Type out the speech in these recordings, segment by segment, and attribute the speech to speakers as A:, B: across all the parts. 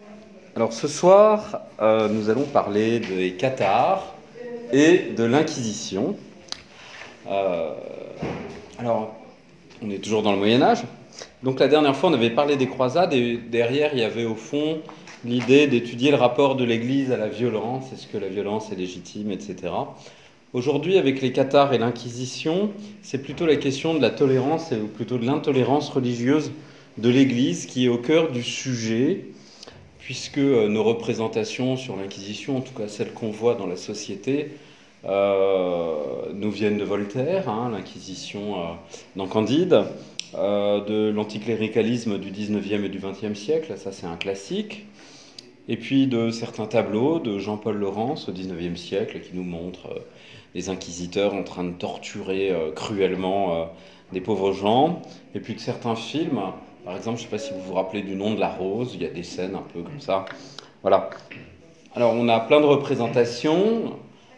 A: Alors ce soir, nous allons parler des cathares et de l'Inquisition. Euh, alors, on est toujours dans le Moyen-Âge. Donc la dernière fois, on avait parlé des croisades et derrière, il y avait au fond l'idée d'étudier le rapport de l'Église à la violence, est-ce que la violence est légitime, etc. Aujourd'hui, avec les cathares et l'Inquisition, c'est plutôt la question de la tolérance, ou plutôt de l'intolérance religieuse de l'Église qui est au cœur du sujet, puisque nos représentations sur l'Inquisition, en tout cas celles qu'on voit dans la société, nous viennent de Voltaire, hein, l'Inquisition dans Candide, de l'anticléricalisme du 19e et du 20e siècle, ça c'est un classique, et puis de certains tableaux de Jean-Paul Laurens au 19e siècle qui nous montrent les inquisiteurs en train de torturer cruellement des pauvres gens, et puis de certains films. Par exemple, je ne sais pas si vous vous rappelez du Nom de la Rose, il y a des scènes un peu comme ça. Voilà. Alors on a plein de représentations,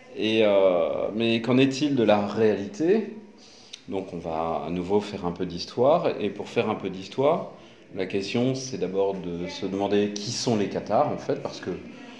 A: mais qu'en est-il de la réalité? Donc on va à nouveau faire un peu d'histoire, et pour faire un peu d'histoire, la question c'est d'abord de se demander qui sont les cathares en fait, parce que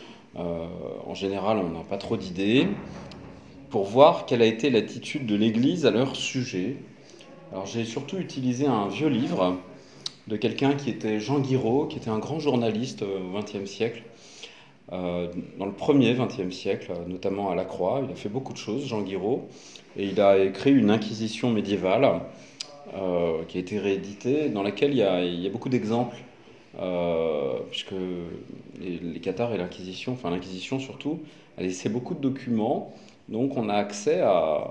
A: en général on n'a pas trop d'idées, pour voir quelle a été l'attitude de l'Église à leur sujet. Alors j'ai surtout utilisé un vieux livre de quelqu'un qui était Jean Guiraud, qui était un grand journaliste au XXe siècle, dans le premier XXe siècle, notamment à la Croix. Il a fait beaucoup de choses, Jean Guiraud, et il a écrit une Inquisition médiévale qui a été rééditée, dans laquelle il y a beaucoup d'exemples, puisque les cathares et l'Inquisition, enfin l'Inquisition surtout, a laissé beaucoup de documents, donc on a accès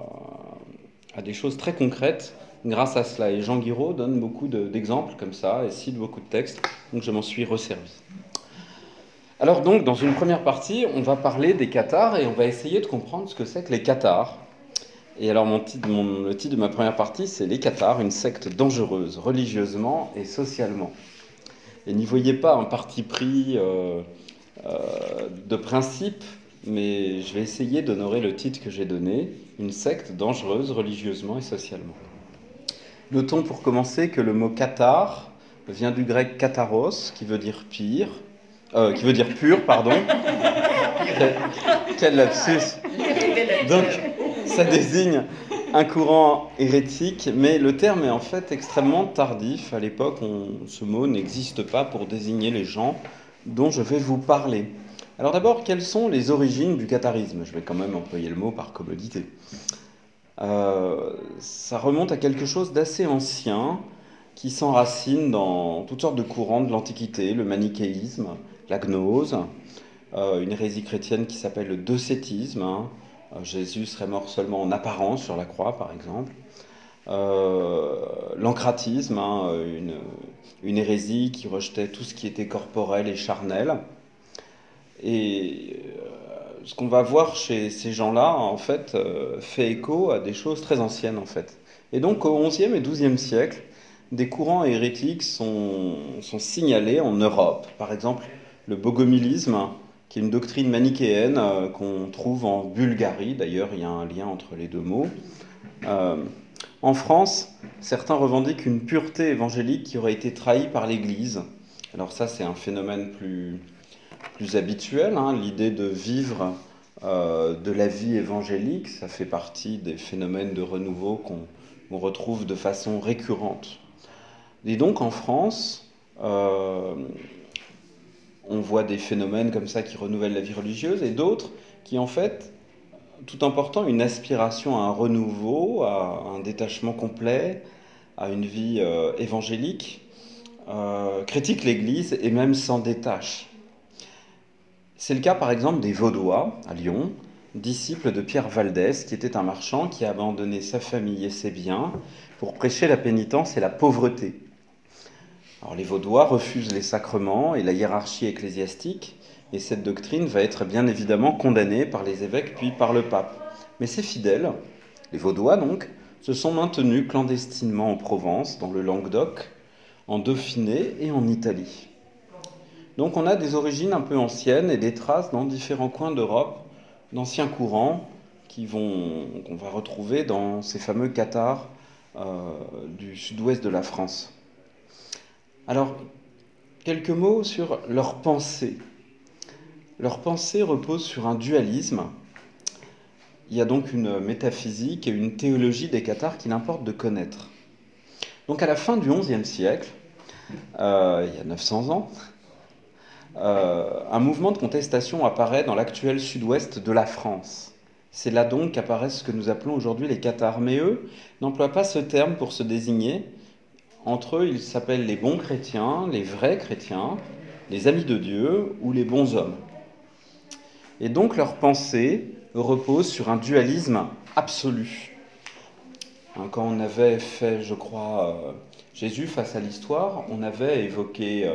A: à des choses très concrètes grâce à cela. Et Jean Guiraud donne beaucoup d'exemples comme ça et cite beaucoup de textes, donc je m'en suis resservi. Alors donc, dans une première partie, on va parler des cathares et on va essayer de comprendre ce que c'est que les cathares. Et alors le titre de ma première partie, c'est Les cathares, une secte dangereuse, religieusement et socialement. Et n'y voyez pas un parti pris de principe, mais je vais essayer d'honorer le titre que j'ai donné, une secte dangereuse, religieusement et socialement. Notons pour commencer que le mot cathare vient du grec katharos, qui veut dire pire, qui veut dire pur, pardon. Quel lapsus. Donc, ça désigne un courant hérétique, mais le terme est en fait extrêmement tardif. À l'époque, ce mot n'existe pas pour désigner les gens dont je vais vous parler. Alors d'abord, quelles sont les origines du catharisme? Je vais quand même employer le mot par commodité. Ça remonte à quelque chose d'assez ancien, qui s'enracine dans toutes sortes de courants de l'Antiquité, le manichéisme, la gnose, une hérésie chrétienne qui s'appelle le docétisme, hein. Jésus serait mort seulement en apparence sur la croix, par exemple. L'ancratisme, hein, une hérésie qui rejetait tout ce qui était corporel et charnel. Et ce qu'on va voir chez ces gens-là, en fait, fait écho à des choses très anciennes, en fait. Et donc, au XIe et XIIe siècle, des courants hérétiques sont signalés en Europe. Par exemple, le bogomilisme, qui est une doctrine manichéenne qu'on trouve en Bulgarie. D'ailleurs, il y a un lien entre les deux mots. En France, certains revendiquent une pureté évangélique qui aurait été trahie par l'Église. Alors ça, c'est un phénomène plus habituel, hein, l'idée de vivre de la vie évangélique, ça fait partie des phénomènes de renouveau qu'on retrouve de façon récurrente. Et donc en France, on voit des phénomènes comme ça qui renouvellent la vie religieuse et d'autres qui en fait, tout en portant une aspiration à un renouveau, à un détachement complet, à une vie évangélique, critiquent l'Église et même s'en détachent. C'est le cas par exemple des Vaudois à Lyon, disciples de Pierre Valdès, qui était un marchand qui a abandonné sa famille et ses biens pour prêcher la pénitence et la pauvreté. Alors les Vaudois refusent les sacrements et la hiérarchie ecclésiastique, et cette doctrine va être bien évidemment condamnée par les évêques puis par le pape. Mais ces fidèles, les Vaudois donc, se sont maintenus clandestinement en Provence, dans le Languedoc, en Dauphiné et en Italie. Donc on a des origines un peu anciennes et des traces dans différents coins d'Europe d'anciens courants qu'on va retrouver dans ces fameux cathares du sud-ouest de la France. Alors, quelques mots sur leur pensée. Leur pensée repose sur un dualisme. Il y a donc une métaphysique et une théologie des cathares qu'il importe de connaître. Donc à la fin du XIe siècle, il y a 900 ans, un mouvement de contestation apparaît dans l'actuel sud-ouest de la France. C'est là donc qu'apparaissent ce que nous appelons aujourd'hui les cathares. Mais eux n'emploient pas ce terme pour se désigner. Entre eux, ils s'appellent les bons chrétiens, les vrais chrétiens, les amis de Dieu ou les bons hommes. Et donc leur pensée repose sur un dualisme absolu. Quand on avait fait, je crois, Jésus face à l'histoire, on avait évoqué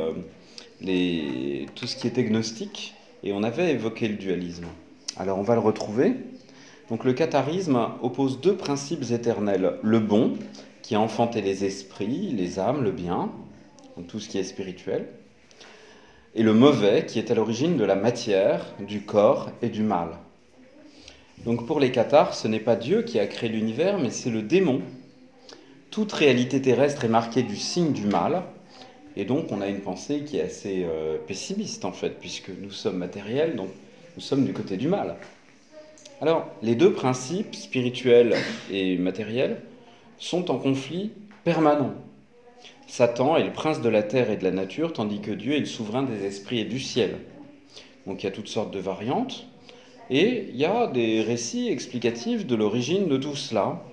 A: tout ce qui était gnostique et on avait évoqué le dualisme. Alors on va le retrouver. Donc le catharisme oppose deux principes éternels. Le bon, qui a enfanté les esprits, les âmes, le bien, donc tout ce qui est spirituel, et le mauvais, qui est à l'origine de la matière, du corps et du mal. Donc pour les cathares, ce n'est pas Dieu qui a créé l'univers, mais c'est le démon. Toute réalité terrestre est marquée du signe du mal, et donc on a une pensée qui est assez pessimiste en fait, puisque nous sommes matériels, donc nous sommes du côté du mal. Alors, les deux principes, spirituels et matériels, sont en conflit permanent. Satan est le prince de la terre et de la nature, tandis que Dieu est le souverain des esprits et du ciel. Donc il y a toutes sortes de variantes, et il y a des récits explicatifs de l'origine de tout cela.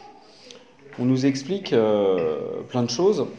A: On nous explique plein de choses.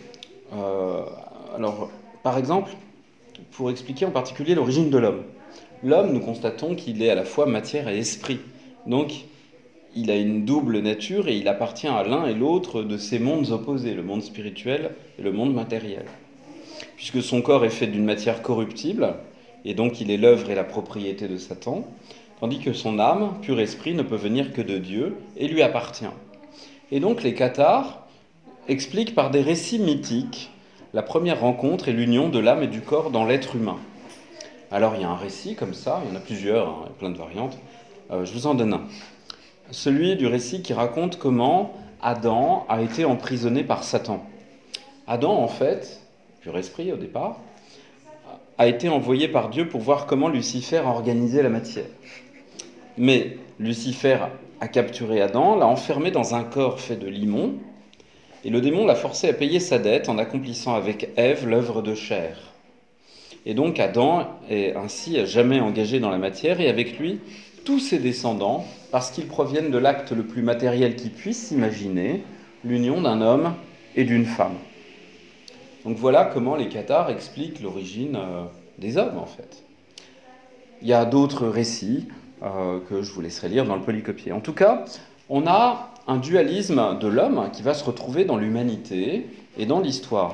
A: Alors, par exemple, pour expliquer en particulier l'origine de l'homme. L'homme, nous constatons qu'il est à la fois matière et esprit. Donc, il a une double nature et il appartient à l'un et l'autre de ces mondes opposés, le monde spirituel et le monde matériel. Puisque son corps est fait d'une matière corruptible, et donc il est l'œuvre et la propriété de Satan, tandis que son âme, pur esprit, ne peut venir que de Dieu et lui appartient. Et donc les cathares expliquent par des récits mythiques la première rencontre et l'union de l'âme et du corps dans l'être humain. Alors il y a un récit comme ça, il y en a plusieurs, il y a plein de variantes. Je vous en donne un. Celui du récit qui raconte comment Adam a été emprisonné par Satan. Adam, en fait, pur esprit au départ, a été envoyé par Dieu pour voir comment Lucifer a organisé la matière. Mais Lucifer a capturé Adam, l'a enfermé dans un corps fait de limon, et le démon l'a forcé à payer sa dette en accomplissant avec Ève l'œuvre de chair. Et donc Adam est ainsi à jamais engagé dans la matière, et avec lui tous ses descendants, parce qu'ils proviennent de l'acte le plus matériel qui puisse s'imaginer, l'union d'un homme et d'une femme. Donc voilà comment les cathares expliquent l'origine des hommes, en fait. Il y a d'autres récits que je vous laisserai lire dans le polycopier. En tout cas, on a un dualisme de l'homme qui va se retrouver dans l'humanité et dans l'histoire.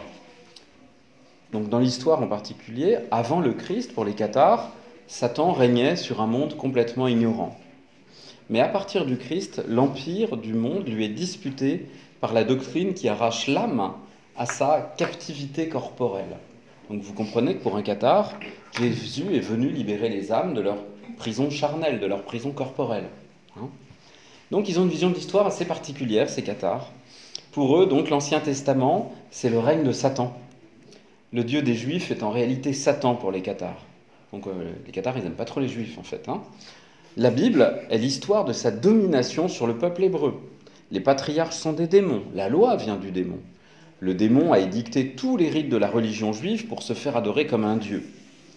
A: Donc dans l'histoire en particulier, avant le Christ, pour les cathares, Satan régnait sur un monde complètement ignorant. Mais à partir du Christ, l'empire du monde lui est disputé par la doctrine qui arrache l'âme à sa captivité corporelle. Donc vous comprenez que pour un cathare, Jésus est venu libérer les âmes de leur prison charnelle, de leur prison corporelle. Donc ils ont une vision de l'histoire assez particulière, ces cathares. Pour eux, donc, l'Ancien Testament, c'est le règne de Satan. Le Dieu des Juifs est en réalité Satan pour les cathares. Donc les cathares, ils n'aiment pas trop les Juifs, en fait. La Bible est l'histoire de sa domination sur le peuple hébreu. Les patriarches sont des démons, la loi vient du démon. Le démon a édicté tous les rites de la religion juive pour se faire adorer comme un dieu.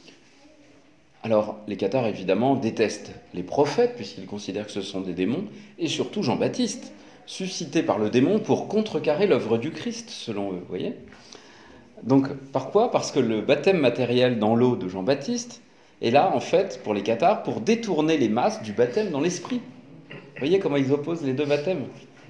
A: Alors, les cathares, évidemment, détestent les prophètes, puisqu'ils considèrent que ce sont des démons, et surtout Jean-Baptiste, suscité par le démon pour contrecarrer l'œuvre du Christ, selon eux, vous voyez ? Donc, par quoi ? Parce que le baptême matériel dans l'eau de Jean-Baptiste est là, en fait, pour les cathares, pour détourner les masses du baptême dans l'esprit. Vous voyez comment ils opposent les deux baptêmes ?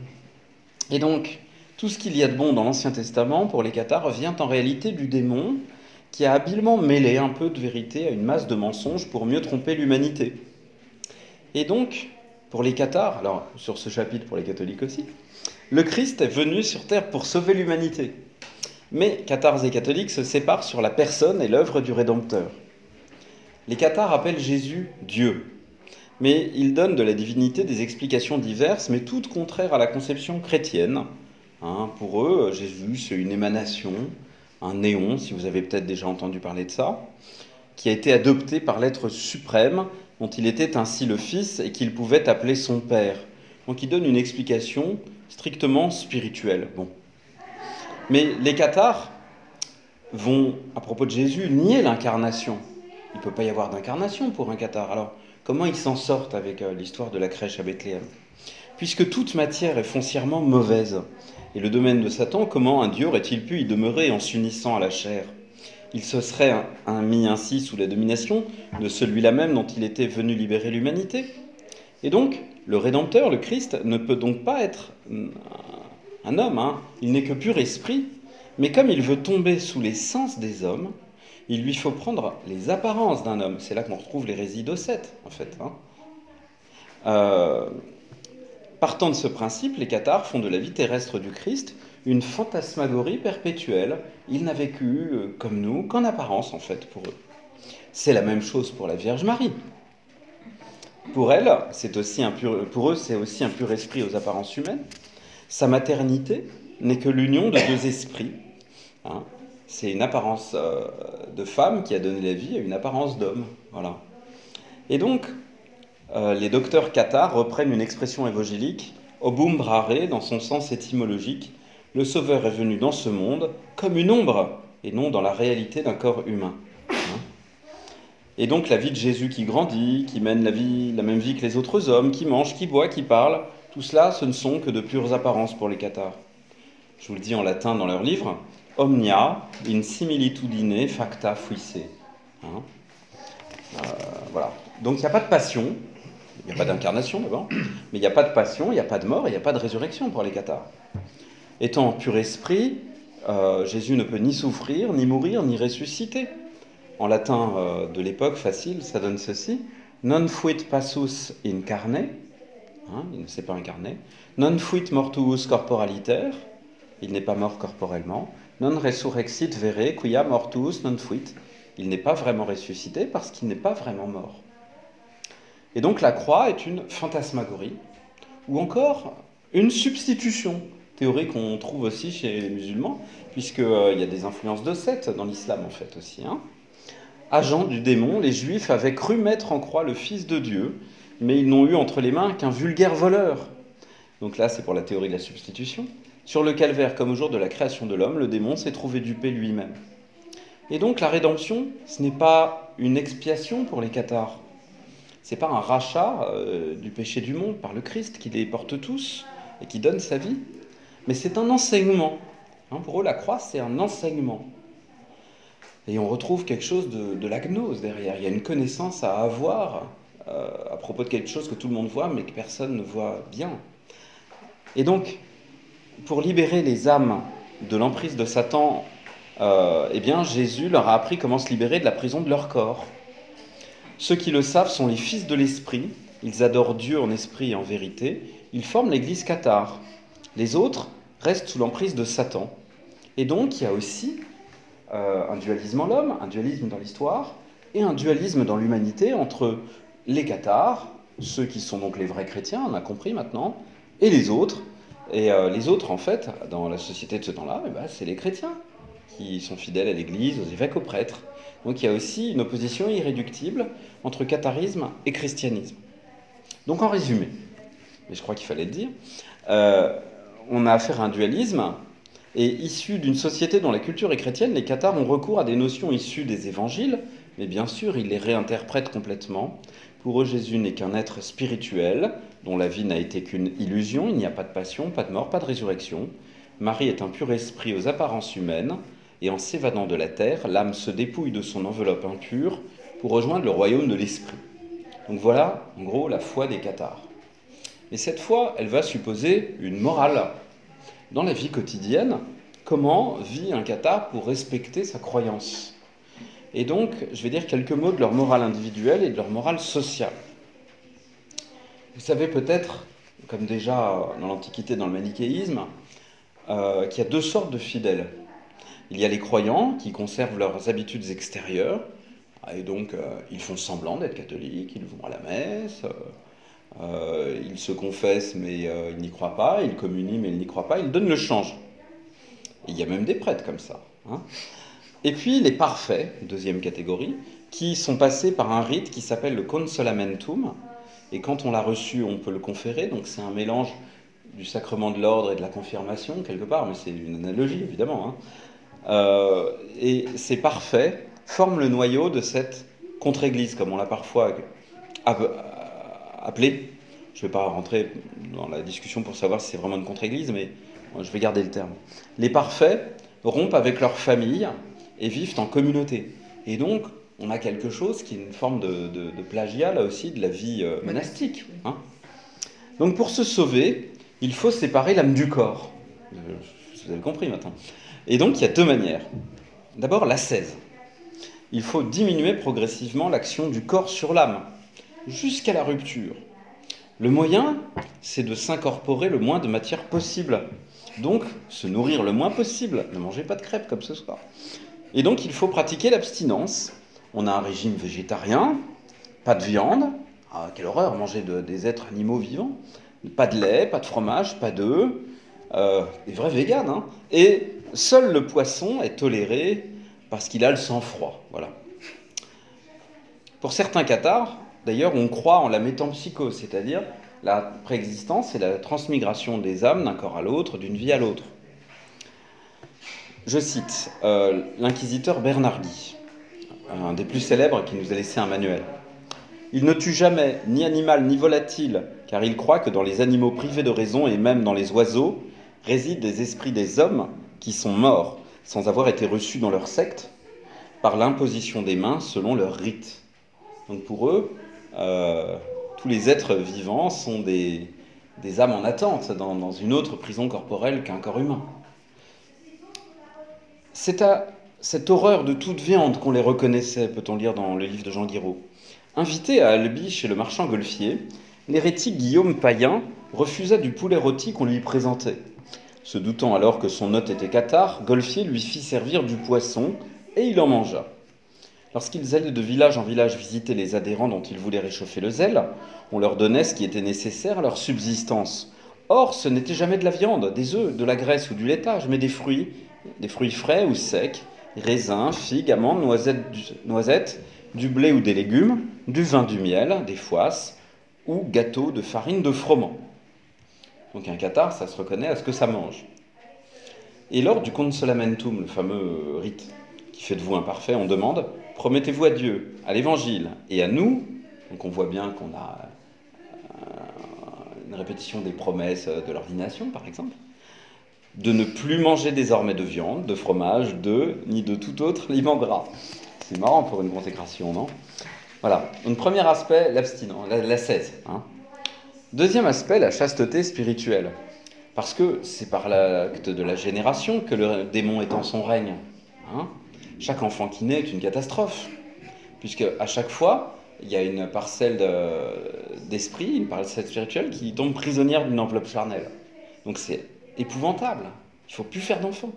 A: Et donc, tout ce qu'il y a de bon dans l'Ancien Testament, pour les cathares, vient en réalité du démon qui a habilement mêlé un peu de vérité à une masse de mensonges pour mieux tromper l'humanité. Et donc, pour les cathares, alors sur ce chapitre pour les catholiques aussi, le Christ est venu sur terre pour sauver l'humanité. Mais cathares et catholiques se séparent sur la personne et l'œuvre du Rédempteur. Les cathares appellent Jésus Dieu, mais ils donnent de la divinité des explications diverses, mais toutes contraires à la conception chrétienne. Pour eux, Jésus, c'est une émanation un néon, si vous avez peut-être déjà entendu parler de ça, qui a été adopté par l'être suprême, dont il était ainsi le fils et qu'il pouvait appeler son père. Donc il donne une explication strictement spirituelle. Bon. Mais les cathares vont, à propos de Jésus, nier l'incarnation. Il ne peut pas y avoir d'incarnation pour un cathare. Alors, comment ils s'en sortent avec l'histoire de la crèche à Bethléem? Puisque toute matière est foncièrement mauvaise, et le domaine de Satan, comment un Dieu aurait-il pu y demeurer en s'unissant à la chair? Il se serait mis ainsi sous la domination de celui-là même dont il était venu libérer l'humanité. Et donc, le Rédempteur, le Christ, ne peut donc pas être un homme, hein. Il n'est que pur esprit, mais comme il veut tomber sous les sens des hommes, il lui faut prendre les apparences d'un homme. C'est là qu'on retrouve l'hérésie d'Ocète, en fait. Partant de ce principe, les cathares font de la vie terrestre du Christ une fantasmagorie perpétuelle. Il n'a vécu, comme nous, qu'en apparence, en fait, pour eux. C'est la même chose pour la Vierge Marie. Pour elle, pour eux, c'est aussi un pur esprit aux apparences humaines. Sa maternité n'est que l'union de deux esprits. Hein. C'est une apparence de femme qui a donné la vie à une apparence d'homme. Voilà. Et donc, les docteurs cathares reprennent une expression évangélique, obum brare, dans son sens étymologique. Le Sauveur est venu dans ce monde comme une ombre, et non dans la réalité d'un corps humain. Hein. Et donc la vie de Jésus qui grandit, qui mène la même vie que les autres hommes, qui mange, qui boit, qui parle, tout cela, ce ne sont que de pures apparences pour les cathares. Je vous le dis en latin dans leur livre, omnia in similitudine facta fuisse. Hein. Voilà. Donc il n'y a pas de passion, il n'y a pas d'incarnation d'abord, mais il n'y a pas de passion, il n'y a pas de mort, il n'y a pas de résurrection pour les cathares. Étant pur esprit, Jésus ne peut ni souffrir, ni mourir, ni ressusciter. En latin de l'époque, facile, ça donne ceci. Non fuit passus in carne, hein, il ne s'est pas incarné. Non fuit mortuus corporaliter, il n'est pas mort corporellement. Non resurrexit vere, quia mortuus non fuit, il n'est pas vraiment ressuscité parce qu'il n'est pas vraiment mort. Et donc la croix est une fantasmagorie, ou encore une substitution, théorie qu'on trouve aussi chez les musulmans, puisqu'il y a des influences de Seth dans l'islam en fait aussi. Hein. Agents du démon, les Juifs avaient cru mettre en croix le Fils de Dieu, mais ils n'ont eu entre les mains qu'un vulgaire voleur. Donc là, c'est pour la théorie de la substitution. Sur le calvaire, comme au jour de la création de l'homme, le démon s'est trouvé dupé lui-même. Et donc la rédemption, ce n'est pas une expiation pour les cathares. Ce n'est pas un rachat du péché du monde par le Christ qui les porte tous et qui donne sa vie, mais c'est un enseignement. Hein, pour eux, la croix, c'est un enseignement. Et on retrouve quelque chose de la gnose derrière. Il y a une connaissance à avoir à propos de quelque chose que tout le monde voit, mais que personne ne voit bien. Et donc, pour libérer les âmes de l'emprise de Satan, eh bien, Jésus leur a appris comment se libérer de la prison de leur corps. Ceux qui le savent sont les fils de l'esprit. Ils adorent Dieu en esprit et en vérité. Ils forment l'église cathare. Les autres restent sous l'emprise de Satan. Et donc, il y a aussi un dualisme en l'homme, un dualisme dans l'histoire, et un dualisme dans l'humanité entre les cathares, ceux qui sont donc les vrais chrétiens, on a compris maintenant, et les autres. Et les autres, en fait, dans la société de ce temps-là, c'est les chrétiens qui sont fidèles à l'Église, aux évêques, aux prêtres. Donc il y a aussi une opposition irréductible entre catharisme et christianisme. Donc en résumé, mais je crois qu'il fallait le dire, on a affaire à un dualisme, et issu d'une société dont la culture est chrétienne, les cathares ont recours à des notions issues des évangiles, mais bien sûr, ils les réinterprètent complètement. Pour eux, Jésus n'est qu'un être spirituel, dont la vie n'a été qu'une illusion, il n'y a pas de passion, pas de mort, pas de résurrection. Marie est un pur esprit aux apparences humaines, et en s'évadant de la terre, l'âme se dépouille de son enveloppe impure pour rejoindre le royaume de l'esprit. Donc voilà, en gros, la foi des cathares. Et cette foi, elle va supposer une morale. Dans la vie quotidienne, comment vit un cathare pour respecter sa croyance? Et donc, je vais dire quelques mots de leur morale individuelle et de leur morale sociale. Vous savez peut-être, comme déjà dans l'Antiquité, dans le manichéisme, qu'il y a deux sortes de fidèles. Il y a les croyants qui conservent leurs habitudes extérieures, et donc ils font semblant d'être catholiques, ils vont à la messe, ils se confessent mais ils n'y croient pas, ils communient mais ils n'y croient pas, ils donnent le change. Et il y a même des prêtres comme ça. hein. Et puis les parfaits, deuxième catégorie, qui sont passés par un rite qui s'appelle le consolamentum. Et quand on l'a reçu, on peut le conférer. Donc c'est un mélange du sacrement de l'ordre et de la confirmation, quelque part, mais c'est une analogie, évidemment, hein. Et ces parfaits forment le noyau de cette contre-église, comme on l'a parfois appelée. Je ne vais pas rentrer dans la discussion pour savoir si c'est vraiment une contre-église, mais je vais garder le terme. Les parfaits rompent avec leur famille et vivent en communauté. Et donc, on a quelque chose qui est une forme de plagiat, là aussi, de la vie monastique, hein. Donc, pour se sauver, il faut séparer l'âme du corps. Vous avez compris maintenant. Et donc, il y a deux manières. D'abord, l'ascèse. Il faut diminuer progressivement l'action du corps sur l'âme, jusqu'à la rupture. Le moyen, c'est de s'incorporer le moins de matière possible. Donc, se nourrir le moins possible. Ne mangez pas de crêpes comme ce soir. Et donc, il faut pratiquer l'abstinence. On a un régime végétarien, pas de viande. Ah, quelle horreur, manger des êtres animaux vivants. Pas de lait, pas de fromage, pas d'œufs. Des vrais véganes, hein. Et seul le poisson est toléré parce qu'il a le sang froid. Voilà. Pour certains cathares, d'ailleurs, on croit en la métempsychose, c'est-à-dire la préexistence et la transmigration des âmes d'un corps à l'autre, d'une vie à l'autre. Je cite l'inquisiteur Bernardi, un des plus célèbres qui nous a laissé un manuel. « Il ne tue jamais, ni animal ni volatile, car il croit que dans les animaux privés de raison et même dans les oiseaux, résident des esprits des hommes qui sont morts, sans avoir été reçus dans leur secte, par l'imposition des mains selon leur rite. » Donc pour eux, tous les êtres vivants sont des âmes en attente dans une autre prison corporelle qu'un corps humain. C'est à cette horreur de toute viande qu'on les reconnaissait, peut-on lire dans le livre de Jean Guiraud. Invité à Albi chez le marchand Golfier, l'hérétique Guillaume Payen refusa du poulet rôti qu'on lui présentait. Se doutant alors que son hôte était cathare, Golfier lui fit servir du poisson et il en mangea. Lorsqu'ils allaient de village en village visiter les adhérents dont ils voulaient réchauffer le zèle, on leur donnait ce qui était nécessaire à leur subsistance. Or, ce n'était jamais de la viande, des œufs, de la graisse ou du laitage, mais des fruits frais ou secs, raisins, figues, amandes, noisettes, du blé ou des légumes, du vin, du miel, des foisses, ou gâteaux de farine de froment. Donc un cathare, ça se reconnaît à ce que ça mange. Et lors du consolamentum, le fameux rite qui fait de vous un parfait, on demande « Promettez-vous à Dieu, à l'Évangile et à nous », donc on voit bien qu'on a une répétition des promesses de l'ordination, par exemple, de ne plus manger désormais de viande, de fromage, d'œufs, ni de tout autre aliment gras. C'est marrant pour une consécration, non ? Voilà. Donc, premier aspect, l'abstinence, l'ascèse, hein. Deuxième aspect, la chasteté spirituelle. Parce que c'est par l'acte de la génération que le démon est en son règne, hein. Chaque enfant qui naît est une catastrophe, puisque à chaque fois, il y a une parcelle d'esprit, une parcelle spirituelle qui tombe prisonnière d'une enveloppe charnelle. Donc c'est épouvantable. Il ne faut plus faire d'enfants.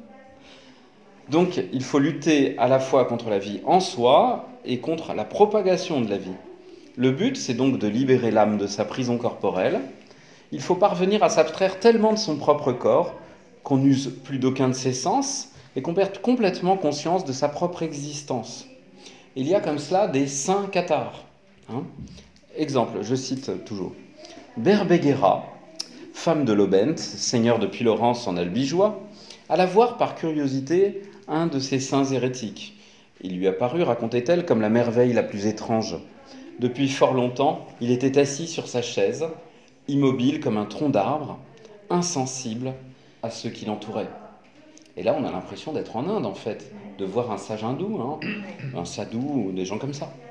A: Donc il faut lutter à la fois contre la vie en soi et contre la propagation de la vie. Le but, c'est donc de libérer l'âme de sa prison corporelle. Il faut parvenir à s'abstraire tellement de son propre corps qu'on n'use plus d'aucun de ses sens et qu'on perde complètement conscience de sa propre existence. Il y a comme cela des saints cathares, hein. Exemple, je cite toujours. Berbéguera, femme de Lobent, seigneur de Puylaurens en Albigeois, alla voir par curiosité un de ces saints hérétiques. Il lui apparut, racontait-elle, comme la merveille la plus étrange. Depuis fort longtemps, il était assis sur sa chaise, immobile comme un tronc d'arbre, insensible à ceux qui l'entouraient. Et là, on a l'impression d'être en Inde, en fait, de voir un sage hindou, hein, un sadhu ou des gens comme ça.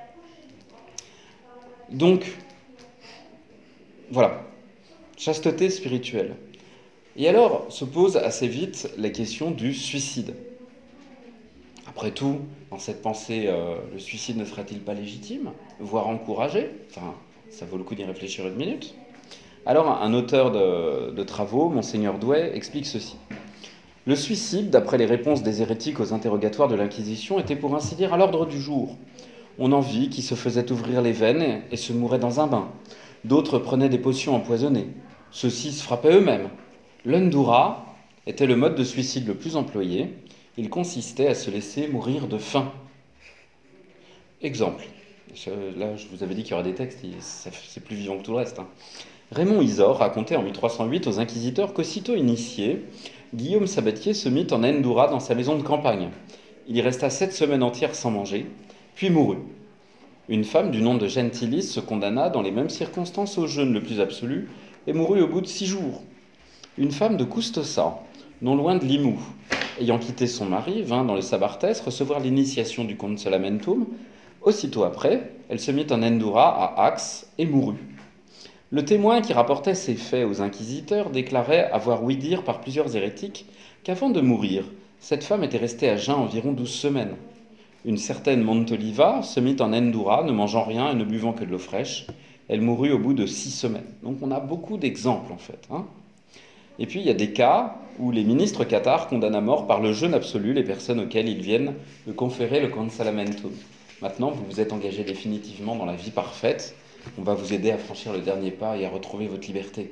A: Donc, voilà, chasteté spirituelle. Et alors, se pose assez vite la question du suicide. Après tout, dans cette pensée, le suicide ne serait-il pas légitime, voire encouragé ? Enfin, ça vaut le coup d'y réfléchir une minute. Alors, un auteur de travaux, Monseigneur Douai, explique ceci. Le suicide, d'après les réponses des hérétiques aux interrogatoires de l'Inquisition, était pour ainsi dire à l'ordre du jour. On en vit qui se faisaient ouvrir les veines et se mouraient dans un bain. D'autres prenaient des potions empoisonnées. Ceux-ci se frappaient eux-mêmes. L'undura était le mode de suicide le plus employé. Il consistait à se laisser mourir de faim. Exemple. Là, je vous avais dit qu'il y aurait des textes, c'est plus vivant que tout le reste. Raymond Isor racontait en 1308 aux inquisiteurs qu'aussitôt initié, Guillaume Sabatier se mit en Endoura dans sa maison de campagne. Il y resta 7 semaines entières sans manger, puis mourut. Une femme du nom de Gentilis se condamna dans les mêmes circonstances au jeûne le plus absolu et mourut au bout de 6 jours. Une femme de Custossa, non loin de Limoux, ayant quitté son mari, vint dans le Sabartès recevoir l'initiation du Consolamentum. Aussitôt après, elle se mit en Endoura à Axe et mourut. Le témoin qui rapportait ces faits aux inquisiteurs déclarait avoir ouï dire par plusieurs hérétiques qu'avant de mourir, cette femme était restée à jeun environ 12 semaines. Une certaine Montoliva se mit en Endoura, ne mangeant rien et ne buvant que de l'eau fraîche. Elle mourut au bout de 6 semaines. Donc on a beaucoup d'exemples en fait. Et puis il y a des cas où les ministres cathares condamnent à mort par le jeûne absolu les personnes auxquelles ils viennent de conférer le consolamentum. Maintenant, vous vous êtes engagé définitivement dans la vie parfaite. On va vous aider à franchir le dernier pas et à retrouver votre liberté.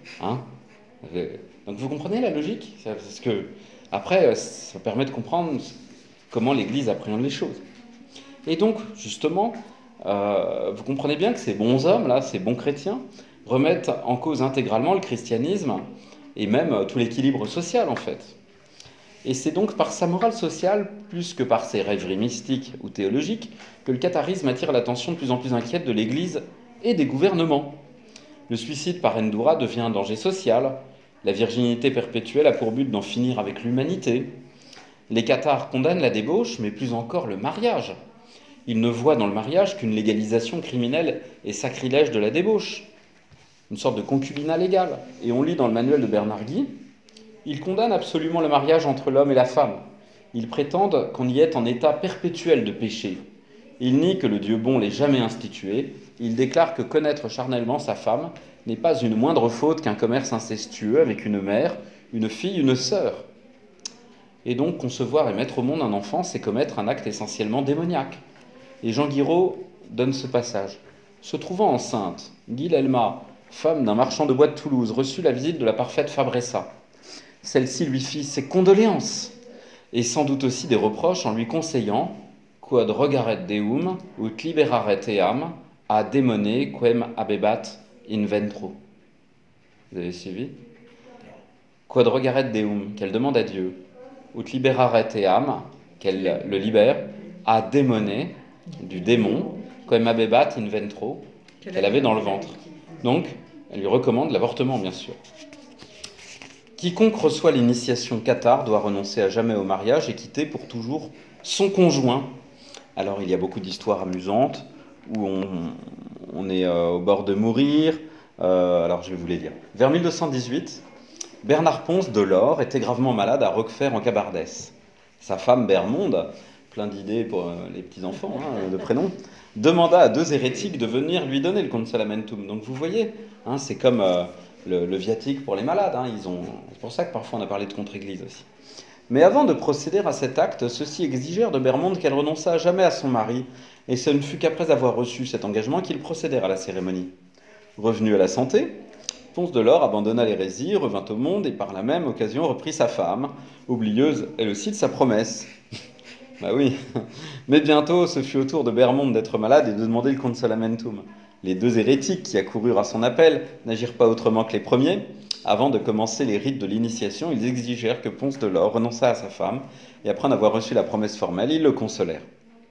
A: Donc vous comprenez la logique ? Parce que après, ça permet de comprendre comment l'Église appréhende les choses. Et donc, justement, vous comprenez bien que ces bons hommes, là, ces bons chrétiens, remettent en cause intégralement le christianisme et même tout l'équilibre social, en fait. Et c'est donc par sa morale sociale, plus que par ses rêveries mystiques ou théologiques, que le catharisme attire l'attention de plus en plus inquiète de l'Église et des gouvernements. Le suicide par Endoura devient un danger social. La virginité perpétuelle a pour but d'en finir avec l'humanité. Les cathares condamnent la débauche, mais plus encore le mariage. Ils ne voient dans le mariage qu'une légalisation criminelle et sacrilège de la débauche, une sorte de concubinat légal. Et on lit dans le manuel de Bernard Guy, ils condamnent absolument le mariage entre l'homme et la femme. Ils prétendent qu'on y est en état perpétuel de péché. Ils nient que le Dieu bon l'ait jamais institué. Ils déclarent que connaître charnellement sa femme n'est pas une moindre faute qu'un commerce incestueux avec une mère, une fille, une sœur. Et donc concevoir et mettre au monde un enfant, c'est commettre un acte essentiellement démoniaque. Et Jean Guiraud donne ce passage. Se trouvant enceinte, Guilhelma, femme d'un marchand de bois de Toulouse, reçut la visite de la parfaite Fabressa. Celle-ci lui fit ses condoléances, et sans doute aussi des reproches en lui conseillant « quod rogaret Deum, ut liberaret eam, a demone quem abebat in ventro ». Vous avez suivi ? Quod rogaret Deum, qu'elle demande à Dieu, ut liberaret eam, qu'elle le libère, a demone, du démon, quem abebat in ventro, qu'elle avait dans le ventre. Donc, elle lui recommande l'avortement, bien sûr. Quiconque reçoit l'initiation cathare doit renoncer à jamais au mariage et quitter pour toujours son conjoint. Alors il y a beaucoup d'histoires amusantes où on est au bord de mourir. Alors je vais vous les lire. Vers 1218, Bernard Ponce de l'Or était gravement malade à Roquefort en Cabardès. Sa femme Bermonde, plein d'idées pour les petits-enfants de prénom, demanda à 2 hérétiques de venir lui donner le consolamentum. Donc vous voyez, c'est comme le viatique pour les malades. C'est pour ça que parfois on a parlé de contre-église aussi. Mais avant de procéder à cet acte, ceux-ci exigèrent de Bermonde qu'elle renonçât jamais à son mari, et ce ne fut qu'après avoir reçu cet engagement qu'ils procédèrent à la cérémonie. Revenu à la santé, Ponce de l'Or abandonna l'hérésie, revint au monde et par la même occasion reprit sa femme, oublieuse elle aussi de sa promesse. Bah oui, mais bientôt ce fut au tour de Bermonde d'être malade et de demander le consolamentum. Les 2 hérétiques qui accoururent à son appel n'agirent pas autrement que les premiers. Avant de commencer les rites de l'initiation, ils exigèrent que Ponce de l'Or renonçât à sa femme, et après en avoir reçu la promesse formelle, ils le consolèrent.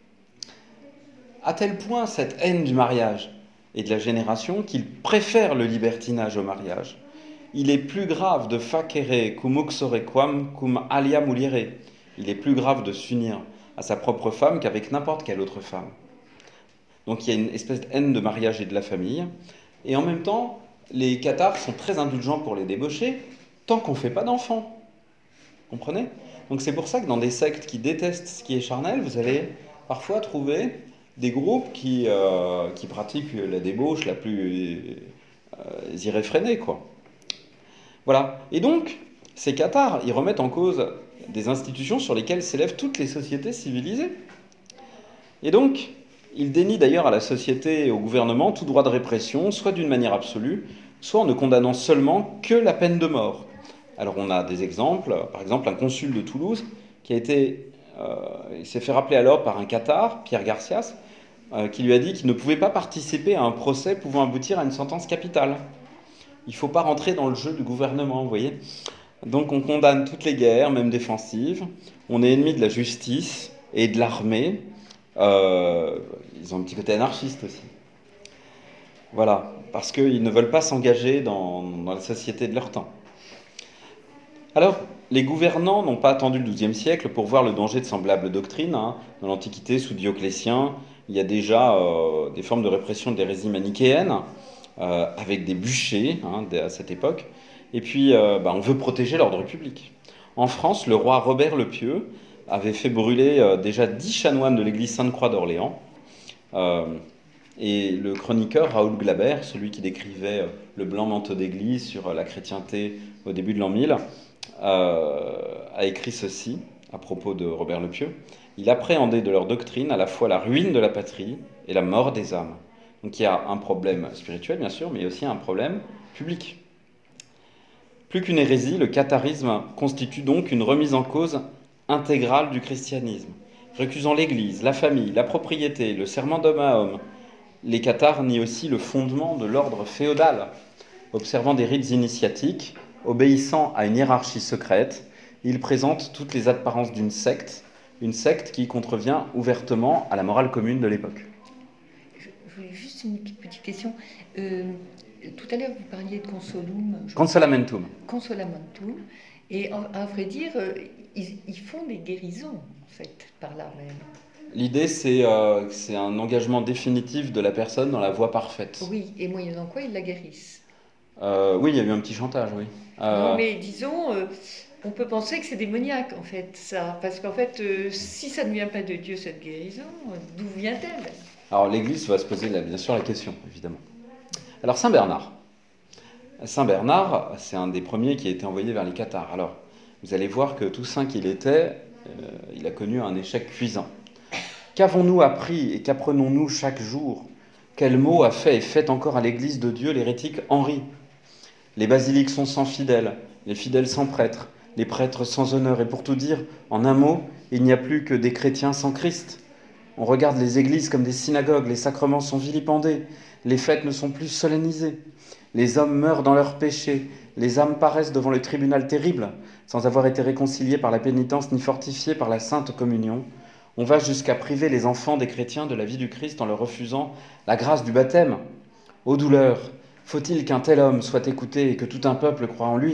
A: À tel point cette haine du mariage et de la génération qu'ils préfèrent le libertinage au mariage. Il est plus grave de facere cum uxorequam cum alia muliere. Il est plus grave de s'unir à sa propre femme qu'avec n'importe quelle autre femme. Donc il y a une espèce de haine de mariage et de la famille. Et en même temps, les cathares sont très indulgents pour les débauchés tant qu'on ne fait pas d'enfants. Comprenez ? Donc c'est pour ça que dans des sectes qui détestent ce qui est charnel, vous allez parfois trouver des groupes qui pratiquent la débauche la plus irréfrénée, quoi. Voilà. Et donc, ces cathares, ils remettent en cause des institutions sur lesquelles s'élèvent toutes les sociétés civilisées. Et donc, ils dénient d'ailleurs à la société et au gouvernement tout droit de répression, soit d'une manière absolue, soit en ne condamnant seulement que la peine de mort. Alors on a des exemples, par exemple un consul de Toulouse il s'est fait rappeler à l'ordre par un cathare, Pierre Garcias, qui lui a dit qu'il ne pouvait pas participer à un procès pouvant aboutir à une sentence capitale. Il ne faut pas rentrer dans le jeu du gouvernement, vous voyez. Donc on condamne toutes les guerres, même défensives. On est ennemi de la justice et de l'armée. Ils ont un petit côté anarchiste aussi. Voilà, parce qu'ils ne veulent pas s'engager dans la société de leur temps. Alors, les gouvernants n'ont pas attendu le XIIe siècle pour voir le danger de semblables doctrines. Dans l'Antiquité, sous Dioclétien, il y a déjà des formes de répression d'hérésie manichéenne, avec des bûchers à cette époque. Et puis, on veut protéger l'ordre public. En France, le roi Robert le Pieux avait fait brûler déjà 10 chanoines de l'église Sainte-Croix d'Orléans. Et le chroniqueur Raoul Glaber, celui qui décrivait le blanc manteau d'église sur la chrétienté au début de l'an 1000, a écrit ceci à propos de Robert le Pieux. Il appréhendait de leur doctrine à la fois la ruine de la patrie et la mort des âmes. Donc il y a un problème spirituel, bien sûr, mais aussi un problème public. Plus qu'une hérésie, le catharisme constitue donc une remise en cause intégrale du christianisme. Récusant l'Église, la famille, la propriété, le serment d'homme à homme, les cathares nient aussi le fondement de l'ordre féodal, observant des rites initiatiques, obéissant à une hiérarchie secrète. Ils présentent toutes les apparences d'une secte, une secte qui contrevient ouvertement à la morale commune de l'époque.
B: Je voulais juste une petite question. Tout à l'heure, vous parliez de consolum.
A: Consolamentum.
B: Consolamentum. Et à vrai dire, ils font des guérisons, en fait, par là même.
A: L'idée, c'est un engagement définitif de la personne dans la voie parfaite.
B: Oui, et moyennant quoi ils la guérissent.
A: Oui, il y a eu un petit chantage, oui.
B: Non, mais disons, on peut penser que c'est démoniaque, en fait, ça. Parce qu'en fait, si ça ne vient pas de Dieu, cette guérison, d'où vient-elle ?
A: Alors, l'Église va se poser, bien sûr, la question, évidemment. Alors, Saint Bernard. Saint Bernard, c'est un des premiers qui a été envoyé vers les cathares. Alors, vous allez voir que tout saint qu'il était, il a connu un échec cuisant. Qu'avons-nous appris et qu'apprenons-nous chaque jour ? Quel mot a fait et fait encore à l'Église de Dieu l'hérétique Henri ? Les basiliques sont sans fidèles, les fidèles sans prêtres, les prêtres sans honneur. Et pour tout dire, en un mot, il n'y a plus que des chrétiens sans Christ. On regarde les églises comme des synagogues, les sacrements sont vilipendés, les fêtes ne sont plus solennisées. Les hommes meurent dans leurs péchés, les âmes paraissent devant le tribunal terrible, sans avoir été réconciliées par la pénitence ni fortifiées par la sainte communion. On va jusqu'à priver les enfants des chrétiens de la vie du Christ en leur refusant la grâce du baptême. Ô douleur, faut-il qu'un tel homme soit écouté et que tout un peuple croie en lui ?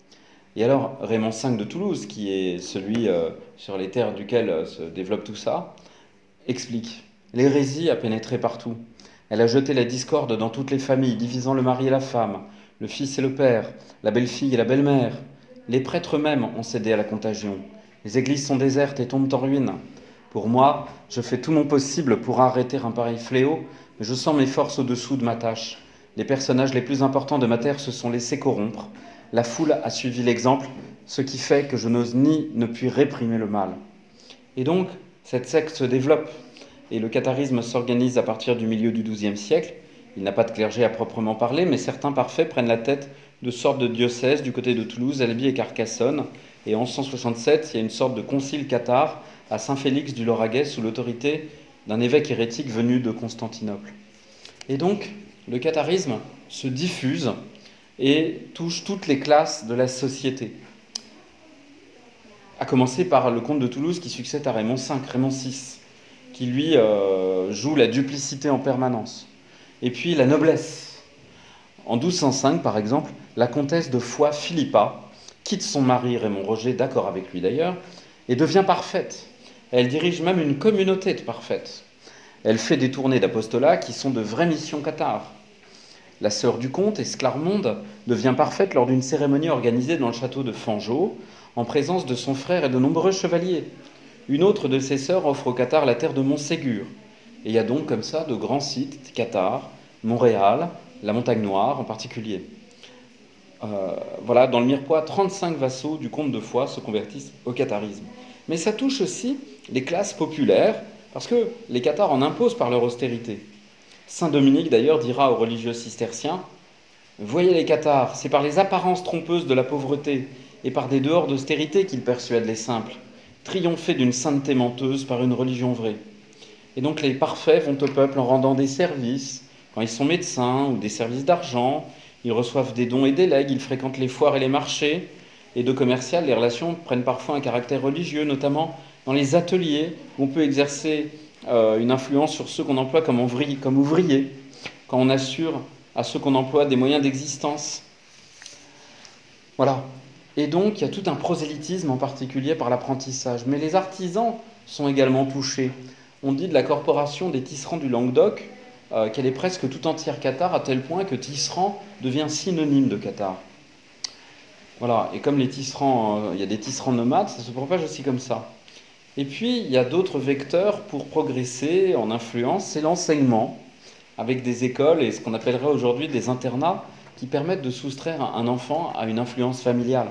A: Et alors, Raymond V de Toulouse, qui est celui sur les terres duquel se développe tout ça, explique « L'hérésie a pénétré partout. Elle a jeté la discorde dans toutes les familles, divisant le mari et la femme, le fils et le père, la belle-fille et la belle-mère. Les prêtres eux-mêmes ont cédé à la contagion. Les églises sont désertes et tombent en ruine. Pour moi, je fais tout mon possible pour arrêter un pareil fléau, mais je sens mes forces au-dessous de ma tâche. Les personnages les plus importants de ma terre se sont laissés corrompre. La foule a suivi l'exemple, ce qui fait que je n'ose ni ne puis réprimer le mal. » Et donc, cette secte se développe, et le catharisme s'organise à partir du milieu du XIIe siècle. Il n'a pas de clergé à proprement parler, mais certains parfaits prennent la tête de sortes de diocèses du côté de Toulouse, Albi et Carcassonne. Et en 1167, il y a une sorte de concile cathare à Saint-Félix du Lauragais sous l'autorité d'un évêque hérétique venu de Constantinople. Et donc, le catharisme se diffuse et touche toutes les classes de la société. À commencer par le comte de Toulouse qui succède à Raymond V, Raymond VI, qui lui joue la duplicité en permanence. Et puis la noblesse. En 1205, par exemple, la comtesse de Foix, Philippa, quitte son mari Raymond Roger, d'accord avec lui d'ailleurs, et devient parfaite. Elle dirige même une communauté de parfaites. Elle fait des tournées d'apostolat qui sont de vraies missions cathares. La sœur du comte, Esclarmonde, devient parfaite lors d'une cérémonie organisée dans le château de Fangeau, en présence de son frère et de nombreux chevaliers. Une autre de ses sœurs offre aux cathares la terre de Montségur. Et il y a donc comme ça de grands sites cathares, Montréal, la Montagne Noire en particulier. Voilà, dans le Mirepoix, 35 vassaux du comte de Foix se convertissent au catharisme. Mais ça touche aussi les classes populaires, parce que les cathares en imposent par leur austérité. Saint Dominique, d'ailleurs, dira aux religieux cisterciens « Voyez les cathares, c'est par les apparences trompeuses de la pauvreté et par des dehors d'austérité qu'ils persuadent les simples. triompher d'une sainteté menteuse par une religion vraie. Et donc les parfaits vont au peuple en rendant des services, quand ils sont médecins ou des services d'argent, ils reçoivent des dons et des legs, ils fréquentent les foires et les marchés, et de commercial, les relations prennent parfois un caractère religieux, notamment dans les ateliers, où on peut exercer une influence sur ceux qu'on emploie comme ouvriers, quand on assure à ceux qu'on emploie des moyens d'existence. Voilà. Et donc, il y a tout un prosélytisme, en particulier par l'apprentissage. Mais les artisans sont également touchés. On dit de la corporation des tisserands du Languedoc qu'elle est presque tout entière cathare, à tel point que tisserand devient synonyme de cathare. Voilà. Et comme les tisserands, il y a des tisserands nomades, ça se propage aussi comme ça. Et puis, il y a d'autres vecteurs pour progresser en influence, c'est l'enseignement, avec des écoles et ce qu'on appellerait aujourd'hui des internats, qui permettent de soustraire un enfant à une influence familiale.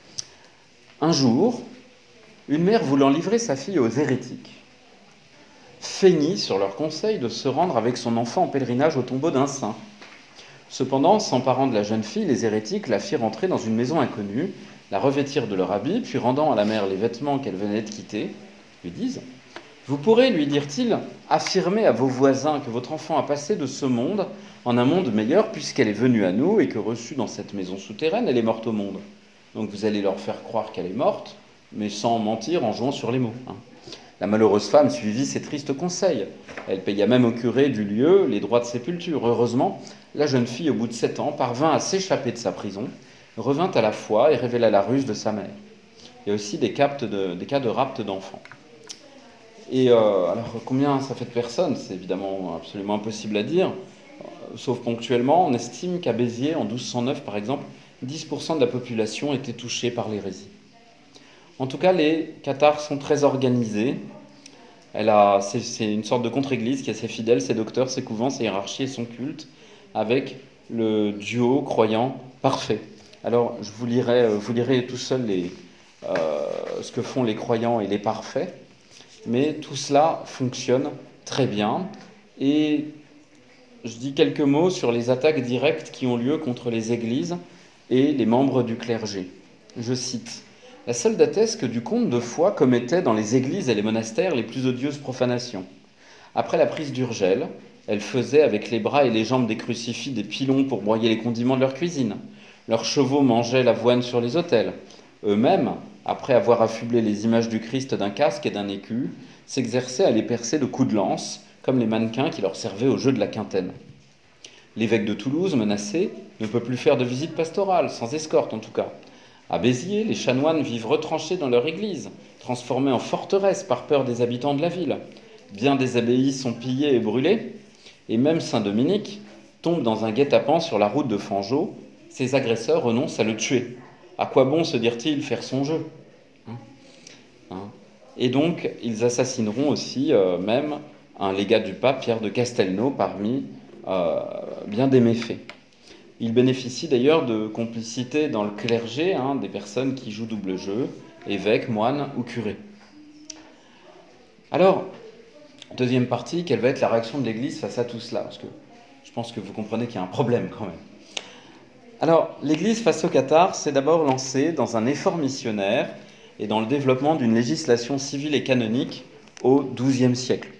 A: Un jour, une mère voulant livrer sa fille aux hérétiques, feignit sur leur conseil de se rendre avec son enfant en pèlerinage au tombeau d'un saint. Cependant, s'emparant de la jeune fille, les hérétiques la firent entrer dans une maison inconnue, la revêtirent de leur habit, puis rendant à la mère les vêtements qu'elle venait de quitter, lui disent « Vous pourrez, lui dirent-ils, affirmer à vos voisins que votre enfant a passé de ce monde en un monde meilleur puisqu'elle est venue à nous et que reçue dans cette maison souterraine, elle est morte au monde. Donc vous allez leur faire croire qu'elle est morte, mais sans mentir en jouant sur les mots. La malheureuse femme suivit ces tristes conseils. Elle paya même au curé du lieu les droits de sépulture. Heureusement, la jeune fille, au bout de 7 ans, parvint à s'échapper de sa prison, revint à la foi et révéla la ruse de sa mère. Il y a aussi des cas de rapt d'enfants. Et alors, combien ça fait de personnes? C'est évidemment absolument impossible à dire, sauf ponctuellement. On estime qu'à Béziers, en 1209 par exemple, 10% de la population était touchée par l'hérésie. En tout cas, les cathares sont très organisés. C'est une sorte de contre-église qui a ses fidèles, ses docteurs, ses couvents, ses hiérarchies et son culte, avec le duo croyant parfait. Alors, je vous lirai tout seul ce que font les croyants et les parfaits, mais tout cela fonctionne très bien. Et je dis quelques mots sur les attaques directes qui ont lieu contre les églises et les membres du clergé. Je cite: « La soldatesque du comte de Foix commettait dans les églises et les monastères les plus odieuses profanations. Après la prise d'Urgel, elle faisait avec les bras et les jambes des crucifix des pilons pour broyer les condiments de leur cuisine. Leurs chevaux mangeaient l'avoine sur les autels. Eux-mêmes, après avoir affublé les images du Christ d'un casque et d'un écu, s'exerçaient à les percer de coups de lance, comme les mannequins qui leur servaient au jeu de la quintaine. L'évêque de Toulouse, menacé, ne peut plus faire de visite pastorale, sans escorte en tout cas. À Béziers, les chanoines vivent retranchés dans leur église, transformés en forteresse par peur des habitants de la ville. Bien des abbayes sont pillées et brûlées, et même Saint-Dominique tombe dans un guet-apens sur la route de Fangeau. Ses agresseurs renoncent à le tuer. À quoi bon, se dirent-ils, faire son jeu ? Et donc, ils assassineront aussi même un légat du pape, Pierre de Castelnau, parmi bien des méfaits. Il bénéficie d'ailleurs de complicité dans le clergé, des personnes qui jouent double jeu, évêques, moines ou curés. Alors, deuxième partie, quelle va être la réaction de l'Église face à tout cela ? Parce que je pense que vous comprenez qu'il y a un problème quand même. Alors, l'Église face aux cathares s'est d'abord lancée dans un effort missionnaire et dans le développement d'une législation civile et canonique au XIIe siècle.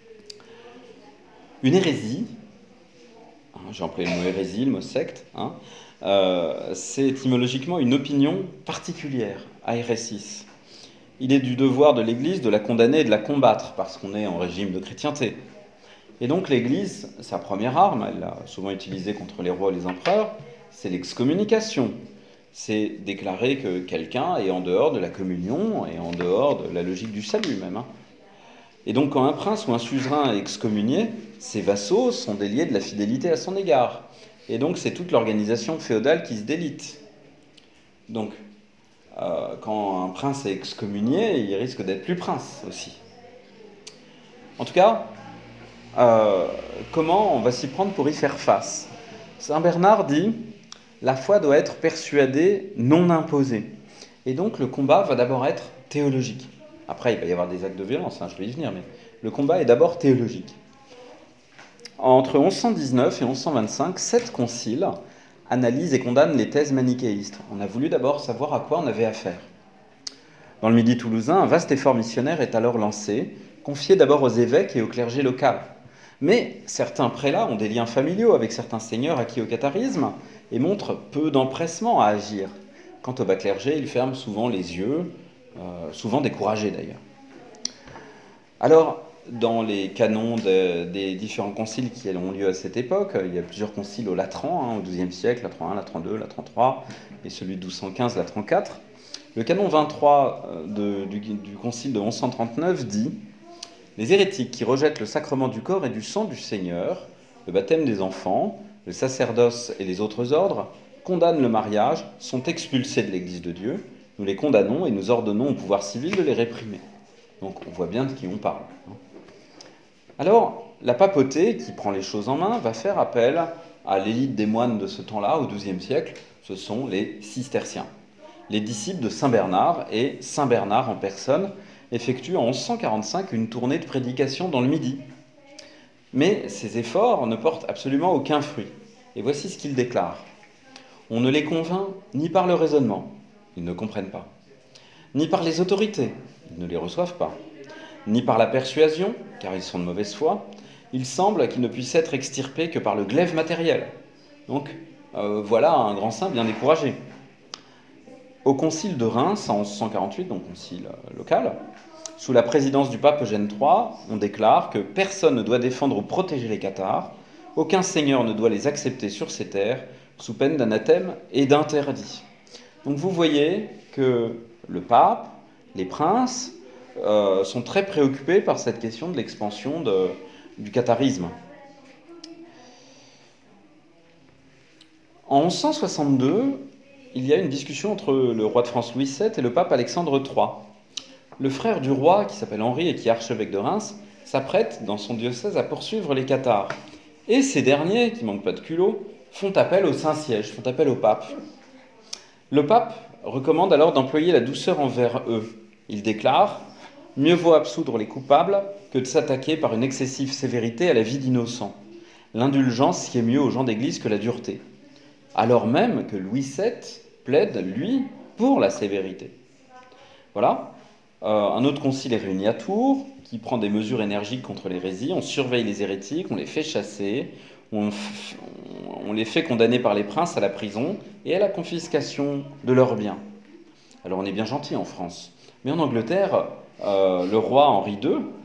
A: Une hérésie, j'ai employé le mot hérésie, le mot secte, c'est étymologiquement une opinion particulière, airesis. Il est du devoir de l'Église de la condamner et de la combattre, parce qu'on est en régime de chrétienté. Et donc l'Église, sa première arme, elle l'a souvent utilisée contre les rois et les empereurs, c'est l'excommunication. C'est déclarer que quelqu'un est en dehors de la communion et en dehors de la logique du salut même. Et donc quand un prince ou un suzerain est excommunié, ses vassaux sont déliés de la fidélité à son égard. Et donc c'est toute l'organisation féodale qui se délite. Donc quand un prince est excommunié, il risque d'être plus prince aussi. En tout cas, comment on va s'y prendre pour y faire face ? Saint Bernard dit « La foi doit être persuadée, non imposée ». Et donc le combat va d'abord être théologique. Après, il va y avoir des actes de violence, je vais y venir, mais le combat est d'abord théologique. Entre 1119 et 1125, 7 conciles analysent et condamnent les thèses manichéistes. On a voulu d'abord savoir à quoi on avait affaire. Dans le Midi toulousain, un vaste effort missionnaire est alors lancé, confié d'abord aux évêques et au clergé local. Mais certains prélats ont des liens familiaux avec certains seigneurs acquis au catharisme et montrent peu d'empressement à agir. Quant au bas clergé, ils ferment souvent les yeux, souvent découragés d'ailleurs. Alors, dans les canons des différents conciles qui ont lieu à cette époque, il y a plusieurs conciles au Latran, au XIIe siècle, Latran I, Latran II, Latran III, et celui de 1215, Latran IV. Le canon 23 du concile de 1139 dit « Les hérétiques qui rejettent le sacrement du corps et du sang du Seigneur, le baptême des enfants, le sacerdoce et les autres ordres, condamnent le mariage, sont expulsés de l'Église de Dieu. Nous les condamnons et nous ordonnons au pouvoir civil de les réprimer. » Donc on voit bien de qui on parle. Alors, la papauté, qui prend les choses en main, va faire appel à l'élite des moines de ce temps-là, au XIIe siècle. Ce sont les cisterciens. Les disciples de Saint Bernard, et Saint Bernard en personne effectue en 1145 une tournée de prédication dans le Midi. Mais ces efforts ne portent absolument aucun fruit. Et voici ce qu'il déclare. « On ne les convainc ni par le raisonnement, ils ne comprennent pas, ni par les autorités, ils ne les reçoivent pas, ni par la persuasion, car ils sont de mauvaise foi. Il semble qu'ils ne puissent être extirpés que par le glaive matériel. » Donc, voilà un grand saint bien découragé. Au concile de Reims, en 1148, donc concile local, sous la présidence du pape Eugène III, on déclare que personne ne doit défendre ou protéger les cathares, aucun seigneur ne doit les accepter sur ses terres, sous peine d'anathème et d'interdit. Donc vous voyez que le pape, les princes, sont très préoccupés par cette question de l'expansion du catharisme. En 1162, il y a une discussion entre le roi de France Louis VII et le pape Alexandre III. Le frère du roi, qui s'appelle Henri et qui est archevêque de Reims, s'apprête dans son diocèse à poursuivre les cathares. Et ces derniers, qui ne manquent pas de culot, font appel au Saint-Siège, font appel au pape. Le pape recommande alors d'employer la douceur envers eux. Il déclare « Mieux vaut absoudre les coupables que de s'attaquer par une excessive sévérité à la vie d'innocents. L'indulgence sied mieux aux gens d'église que la dureté. » Alors même que Louis VII plaide, lui, pour la sévérité. Voilà. Un autre concile est réuni à Tours, qui prend des mesures énergiques contre l'hérésie. On surveille les hérétiques, on les fait chasser, on les fait condamner par les princes à la prison et à la confiscation de leurs biens. Alors on est bien gentil en France. Mais en Angleterre, le roi Henri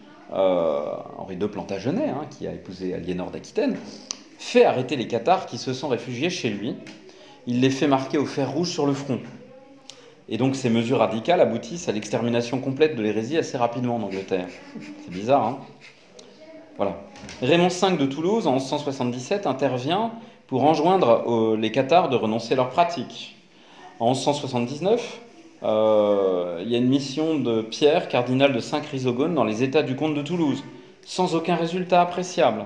A: II Plantagenet, qui a épousé Aliénor d'Aquitaine, fait arrêter les cathares qui se sont réfugiés chez lui. Il les fait marquer au fer rouge sur le front. Et donc ces mesures radicales aboutissent à l'extermination complète de l'hérésie assez rapidement en Angleterre. C'est bizarre, hein ? Voilà. Raymond V de Toulouse, en 1177, intervient pour enjoindre les cathares de renoncer à leurs pratiques. En 1179, il y a une mission de Pierre, cardinal de Saint-Chrysogone, dans les États du comte de Toulouse, sans aucun résultat appréciable.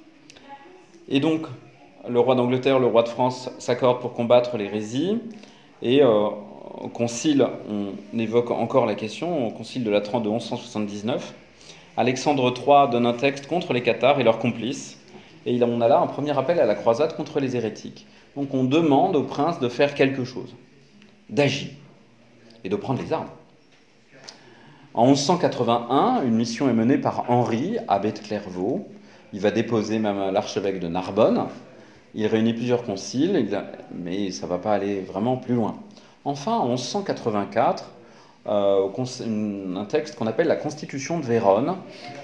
A: Et donc, le roi d'Angleterre, le roi de France s'accordent pour combattre l'hérésie. Et au concile, on évoque encore la question, au concile de Latran de 1179, Alexandre III donne un texte contre les cathares et leurs complices. Et on a là un premier appel à la croisade contre les hérétiques. Donc on demande au prince de faire quelque chose, d'agir et de prendre les armes. En 1181, une mission est menée par Henri, abbé de Clairvaux. Il va déposer même l'archevêque de Narbonne. Il réunit plusieurs conciles, mais ça ne va pas aller vraiment plus loin. Enfin, en 1184, un texte qu'on appelle la Constitution de Vérone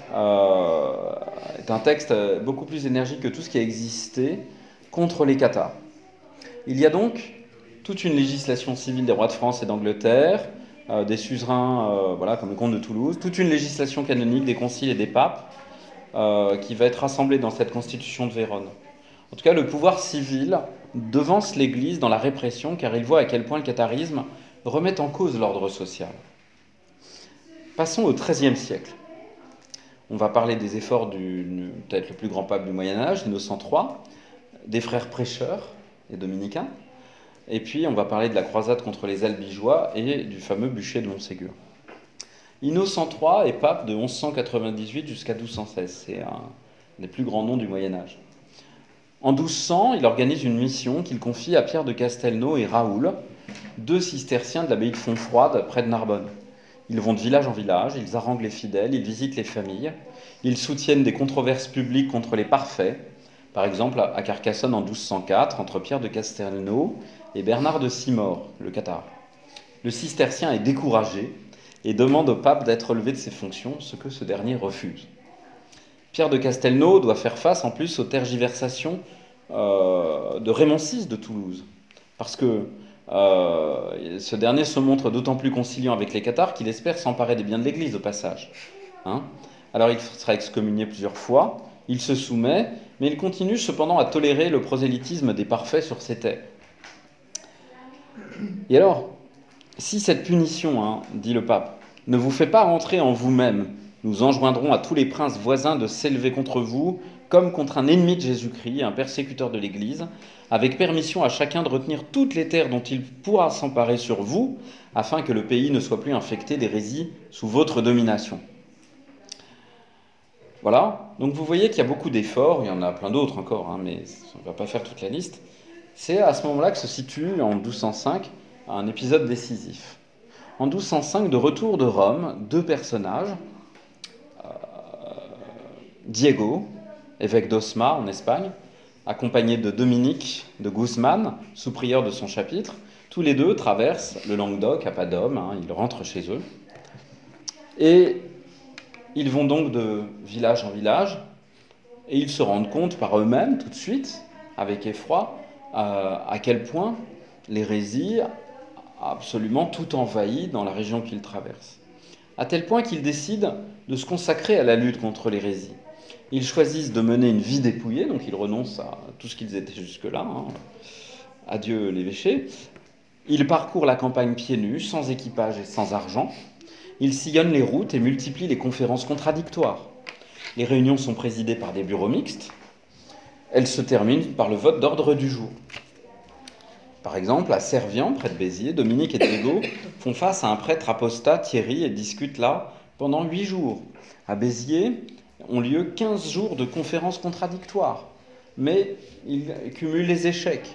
A: est un texte beaucoup plus énergique que tout ce qui a existé contre les cathares. Il y a donc toute une législation civile des rois de France et d'Angleterre, des suzerains comme le comte de Toulouse, toute une législation canonique des conciles et des papes, qui va être rassemblée dans cette constitution de Vérone. En tout cas, le pouvoir civil devance l'Église dans la répression, car il voit à quel point le catharisme remet en cause l'ordre social. Passons au XIIIe siècle. On va parler des efforts peut-être le plus grand pape du Moyen-Âge, Innocent III, des frères prêcheurs et dominicains, et puis on va parler de la croisade contre les Albigeois et du fameux bûcher de Montségur. Innocent III est pape de 1198 jusqu'à 1216. C'est un des plus grands noms du Moyen-Âge. En 1200, il organise une mission qu'il confie à Pierre de Castelnau et Raoul, deux cisterciens de l'abbaye de Fontfroide, près de Narbonne. Ils vont de village en village, ils haranguent les fidèles, ils visitent les familles, ils soutiennent des controverses publiques contre les parfaits. Par exemple, à Carcassonne en 1204, entre Pierre de Castelnau et Bernard de Simore, le cathare. Le cistercien est découragé et demande au pape d'être levé de ses fonctions, ce que ce dernier refuse. Pierre de Castelnau doit faire face en plus aux tergiversations de Raymond VI de Toulouse, parce que ce dernier se montre d'autant plus conciliant avec les cathares qu'il espère s'emparer des biens de l'Église au passage. Alors il sera excommunié plusieurs fois, il se soumet, mais il continue cependant à tolérer le prosélytisme des parfaits sur ses terres. Et alors, si cette punition, dit le pape, ne vous fait pas rentrer en vous-même, nous enjoindrons à tous les princes voisins de s'élever contre vous, comme contre un ennemi de Jésus-Christ, un persécuteur de l'Église, avec permission à chacun de retenir toutes les terres dont il pourra s'emparer sur vous, afin que le pays ne soit plus infecté d'hérésie sous votre domination. Voilà, donc vous voyez qu'il y a beaucoup d'efforts, il y en a plein d'autres encore, mais on ne va pas faire toute la liste. C'est à ce moment-là que se situe, en 1205, un épisode décisif. En 1205, de retour de Rome, deux personnages, Diego, évêque d'Osma en Espagne, accompagné de Dominique de Guzman, sous-prieur de son chapitre, tous les deux traversent le Languedoc à pas d'homme, ils rentrent chez eux. Et ils vont donc de village en village, et ils se rendent compte par eux-mêmes, tout de suite, avec effroi, à quel point l'hérésie a absolument tout envahi dans la région qu'ils traversent. À tel point qu'ils décident de se consacrer à la lutte contre l'hérésie. Ils choisissent de mener une vie dépouillée, donc ils renoncent à tout ce qu'ils étaient jusque-là. Adieu l'évêché. Ils parcourent la campagne pieds nus, sans équipage et sans argent. Ils sillonnent les routes et multiplient les conférences contradictoires. Les réunions sont présidées par des bureaux mixtes. Elles se terminent par le vote d'ordre du jour. Par exemple, à Servien, près de Béziers, Dominique et Diego font face à un prêtre apostat, Thierry, et discutent là pendant 8 jours. À Béziers ont lieu 15 jours de conférences contradictoires, mais ils cumulent les échecs.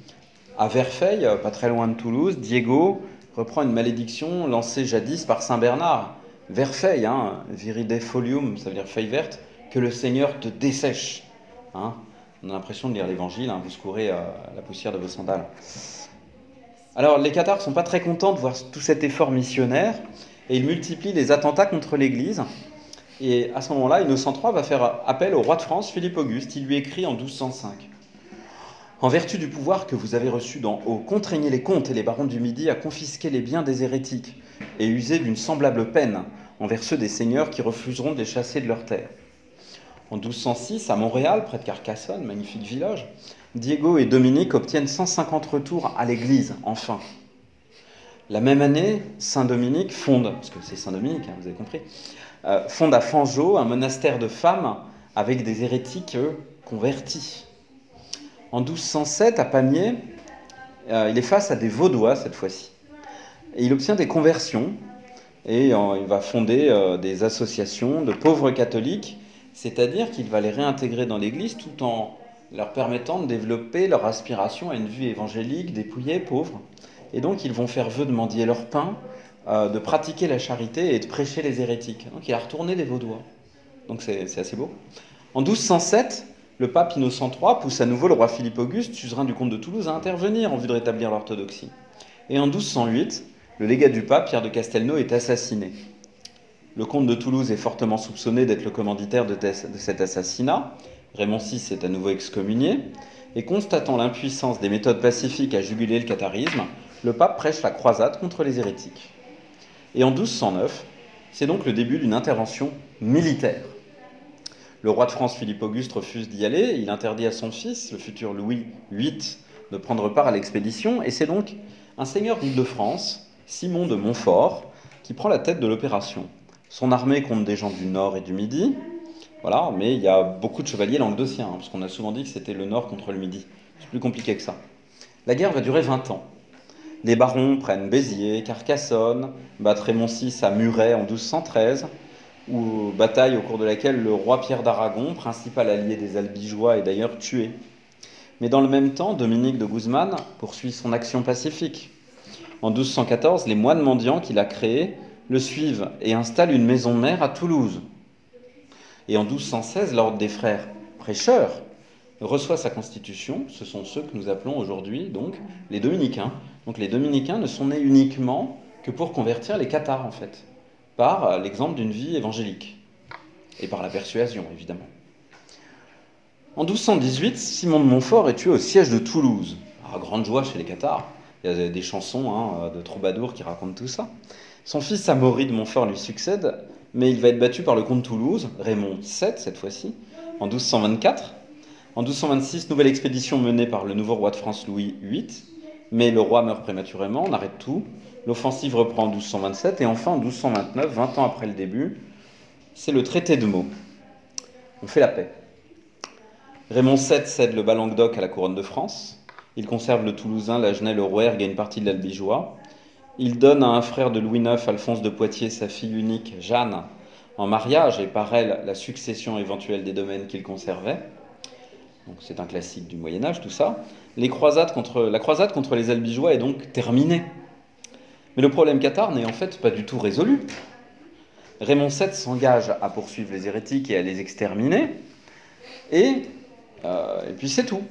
A: À Verfeil, pas très loin de Toulouse, Diego reprend une malédiction lancée jadis par saint Bernard. Verfeil, viride folium, ça veut dire feuille verte, que le Seigneur te dessèche. On a l'impression de lire l'Évangile, vous secourez la poussière de vos sandales. Alors, les cathares ne sont pas très contents de voir tout cet effort missionnaire, et ils multiplient les attentats contre l'Église. Et à ce moment-là, Innocent III va faire appel au roi de France, Philippe Auguste. Il lui écrit en 1205. En vertu du pouvoir que vous avez reçu d'en haut, contraignez les comtes et les barons du Midi à confisquer les biens des hérétiques et user d'une semblable peine envers ceux des seigneurs qui refuseront de les chasser de leurs terres. En 1206, à Montréal, près de Carcassonne, magnifique village, Diego et Dominique obtiennent 150 retours à l'église, enfin. La même année, Saint Dominique fonde, parce que c'est Saint Dominique, vous avez compris, fonde à Fangeau un monastère de femmes avec des hérétiques convertis. En 1207, à Pamiers, il est face à des Vaudois cette fois-ci. Et il obtient des conversions et il va fonder des associations de pauvres catholiques, c'est-à-dire qu'il va les réintégrer dans l'Église tout en leur permettant de développer leur aspiration à une vie évangélique, dépouillée, pauvre. Et donc ils vont faire vœu de mendier leur pain, de pratiquer la charité et de prêcher les hérétiques. Donc il a retourné des Vaudois. Donc c'est assez beau. En 1207, le pape Innocent III pousse à nouveau le roi Philippe Auguste, suzerain du comte de Toulouse, à intervenir en vue de rétablir l'orthodoxie. Et en 1208, le légat du pape, Pierre de Castelnau, est assassiné. Le comte de Toulouse est fortement soupçonné d'être le commanditaire de cet assassinat. Raymond VI est à nouveau excommunié. Et constatant l'impuissance des méthodes pacifiques à juguler le catharisme, le pape prêche la croisade contre les hérétiques. Et en 1209, c'est donc le début d'une intervention militaire. Le roi de France, Philippe Auguste, refuse d'y aller. Il interdit à son fils, le futur Louis VIII, de prendre part à l'expédition. Et c'est donc un seigneur d'Île-de-France, Simon de Montfort, qui prend la tête de l'opération. Son armée compte des gens du Nord et du Midi, voilà, mais il y a beaucoup de chevaliers languedociens, parce qu'on a souvent dit que c'était le Nord contre le Midi. C'est plus compliqué que ça. La guerre va durer 20 ans. Les barons prennent Béziers, Carcassonne, battent Raymond VI à Muret en 1213, bataille au cours de laquelle le roi Pierre d'Aragon, principal allié des Albigeois, est d'ailleurs tué. Mais dans le même temps, Dominique de Guzman poursuit son action pacifique. En 1214, les moines mendiants qu'il a créés le suivent et installent une maison mère à Toulouse. Et en 1216, l'ordre des frères prêcheurs reçoit sa constitution. Ce sont ceux que nous appelons aujourd'hui donc les dominicains. Donc les dominicains ne sont nés uniquement que pour convertir les cathares en fait, par l'exemple d'une vie évangélique et par la persuasion évidemment. En 1218, Simon de Montfort est tué au siège de Toulouse. Grande joie chez les cathares. Il y a des chansons de troubadours qui racontent tout ça. Son fils Amaury de Montfort lui succède, mais il va être battu par le comte de Toulouse, Raymond VII cette fois-ci, en 1224. En 1226, nouvelle expédition menée par le nouveau roi de France Louis VIII, mais le roi meurt prématurément, on arrête tout. L'offensive reprend en 1227, et enfin en 1229, 20 ans après le début, c'est le traité de Meaux. On fait la paix. Raymond VII cède le Bas-Languedoc à la couronne de France. Il conserve le Toulousain, l'Agenais, le Rouergue et une partie de l'Albigeois. Il donne à un frère de Louis IX, Alphonse de Poitiers, sa fille unique, Jeanne, en mariage, et par elle, la succession éventuelle des domaines qu'il conservait. Donc c'est un classique du Moyen-Âge, tout ça. La croisade contre les Albigeois est donc terminée. Mais le problème cathare n'est en fait pas du tout résolu. Raymond VII s'engage à poursuivre les hérétiques et à les exterminer. Et puis c'est tout.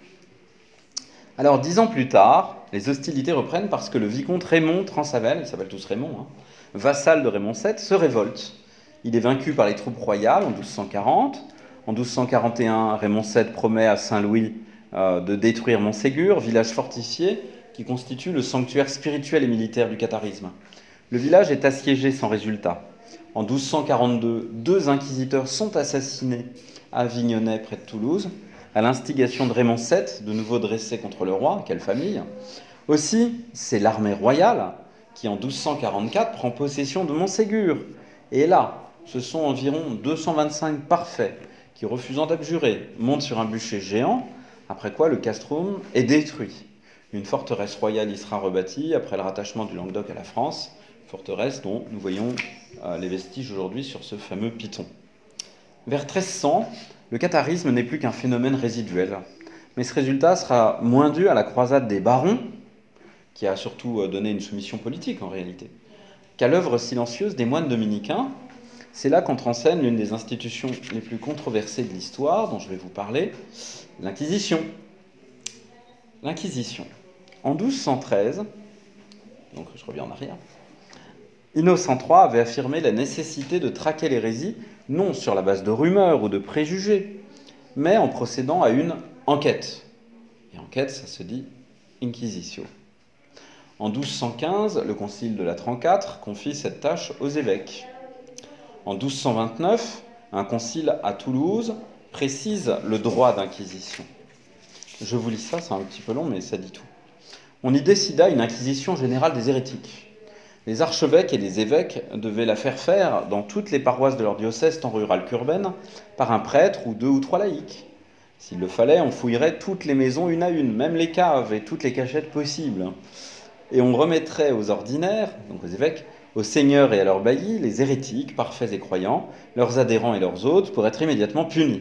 A: Alors 10 ans plus tard, les hostilités reprennent parce que le vicomte Raymond Transavel, ils s'appellent tous Raymond, vassal de Raymond VII, se révolte. Il est vaincu par les troupes royales en 1240. En 1241, Raymond VII promet à Saint-Louis de détruire Montségur, village fortifié qui constitue le sanctuaire spirituel et militaire du catharisme. Le village est assiégé sans résultat. En 1242, 2 inquisiteurs sont assassinés à Avignonnet, près de Toulouse, à l'instigation de Raymond VII, de nouveau dressé contre le roi. Quelle famille! Aussi, c'est l'armée royale qui, en 1244, prend possession de Montségur. Et là, ce sont environ 225 parfaits qui, refusant d'abjurer, montent sur un bûcher géant, après quoi le castrum est détruit. Une forteresse royale y sera rebâtie après le rattachement du Languedoc à la France, forteresse dont nous voyons les vestiges aujourd'hui sur ce fameux piton. Vers 1300, le catharisme n'est plus qu'un phénomène résiduel. Mais ce résultat sera moins dû à la croisade des barons, qui a surtout donné une soumission politique en réalité, qu'à l'œuvre silencieuse des moines dominicains. C'est là qu'entre en scène l'une des institutions les plus controversées de l'histoire, dont je vais vous parler, l'Inquisition. L'Inquisition. En 1213, donc je reviens en arrière, Innocent III avait affirmé la nécessité de traquer l'hérésie, non sur la base de rumeurs ou de préjugés, mais en procédant à une enquête. Et enquête, ça se dit inquisitio. En 1215, le concile de Latran IV confie cette tâche aux évêques. En 1229, un concile à Toulouse précise le droit d'inquisition. Je vous lis ça, c'est un petit peu long, mais ça dit tout. On y décida une inquisition générale des hérétiques. Les archevêques et les évêques devaient la faire dans toutes les paroisses de leur diocèse, tant rurales qu'urbaines, par un prêtre ou 2 ou 3 laïcs. S'il le fallait, on fouillerait toutes les maisons une à une, même les caves et toutes les cachettes possibles. Et on remettrait aux ordinaires, donc aux évêques, aux seigneurs et à leurs baillis, les hérétiques, parfaits et croyants, leurs adhérents et leurs hôtes, pour être immédiatement punis.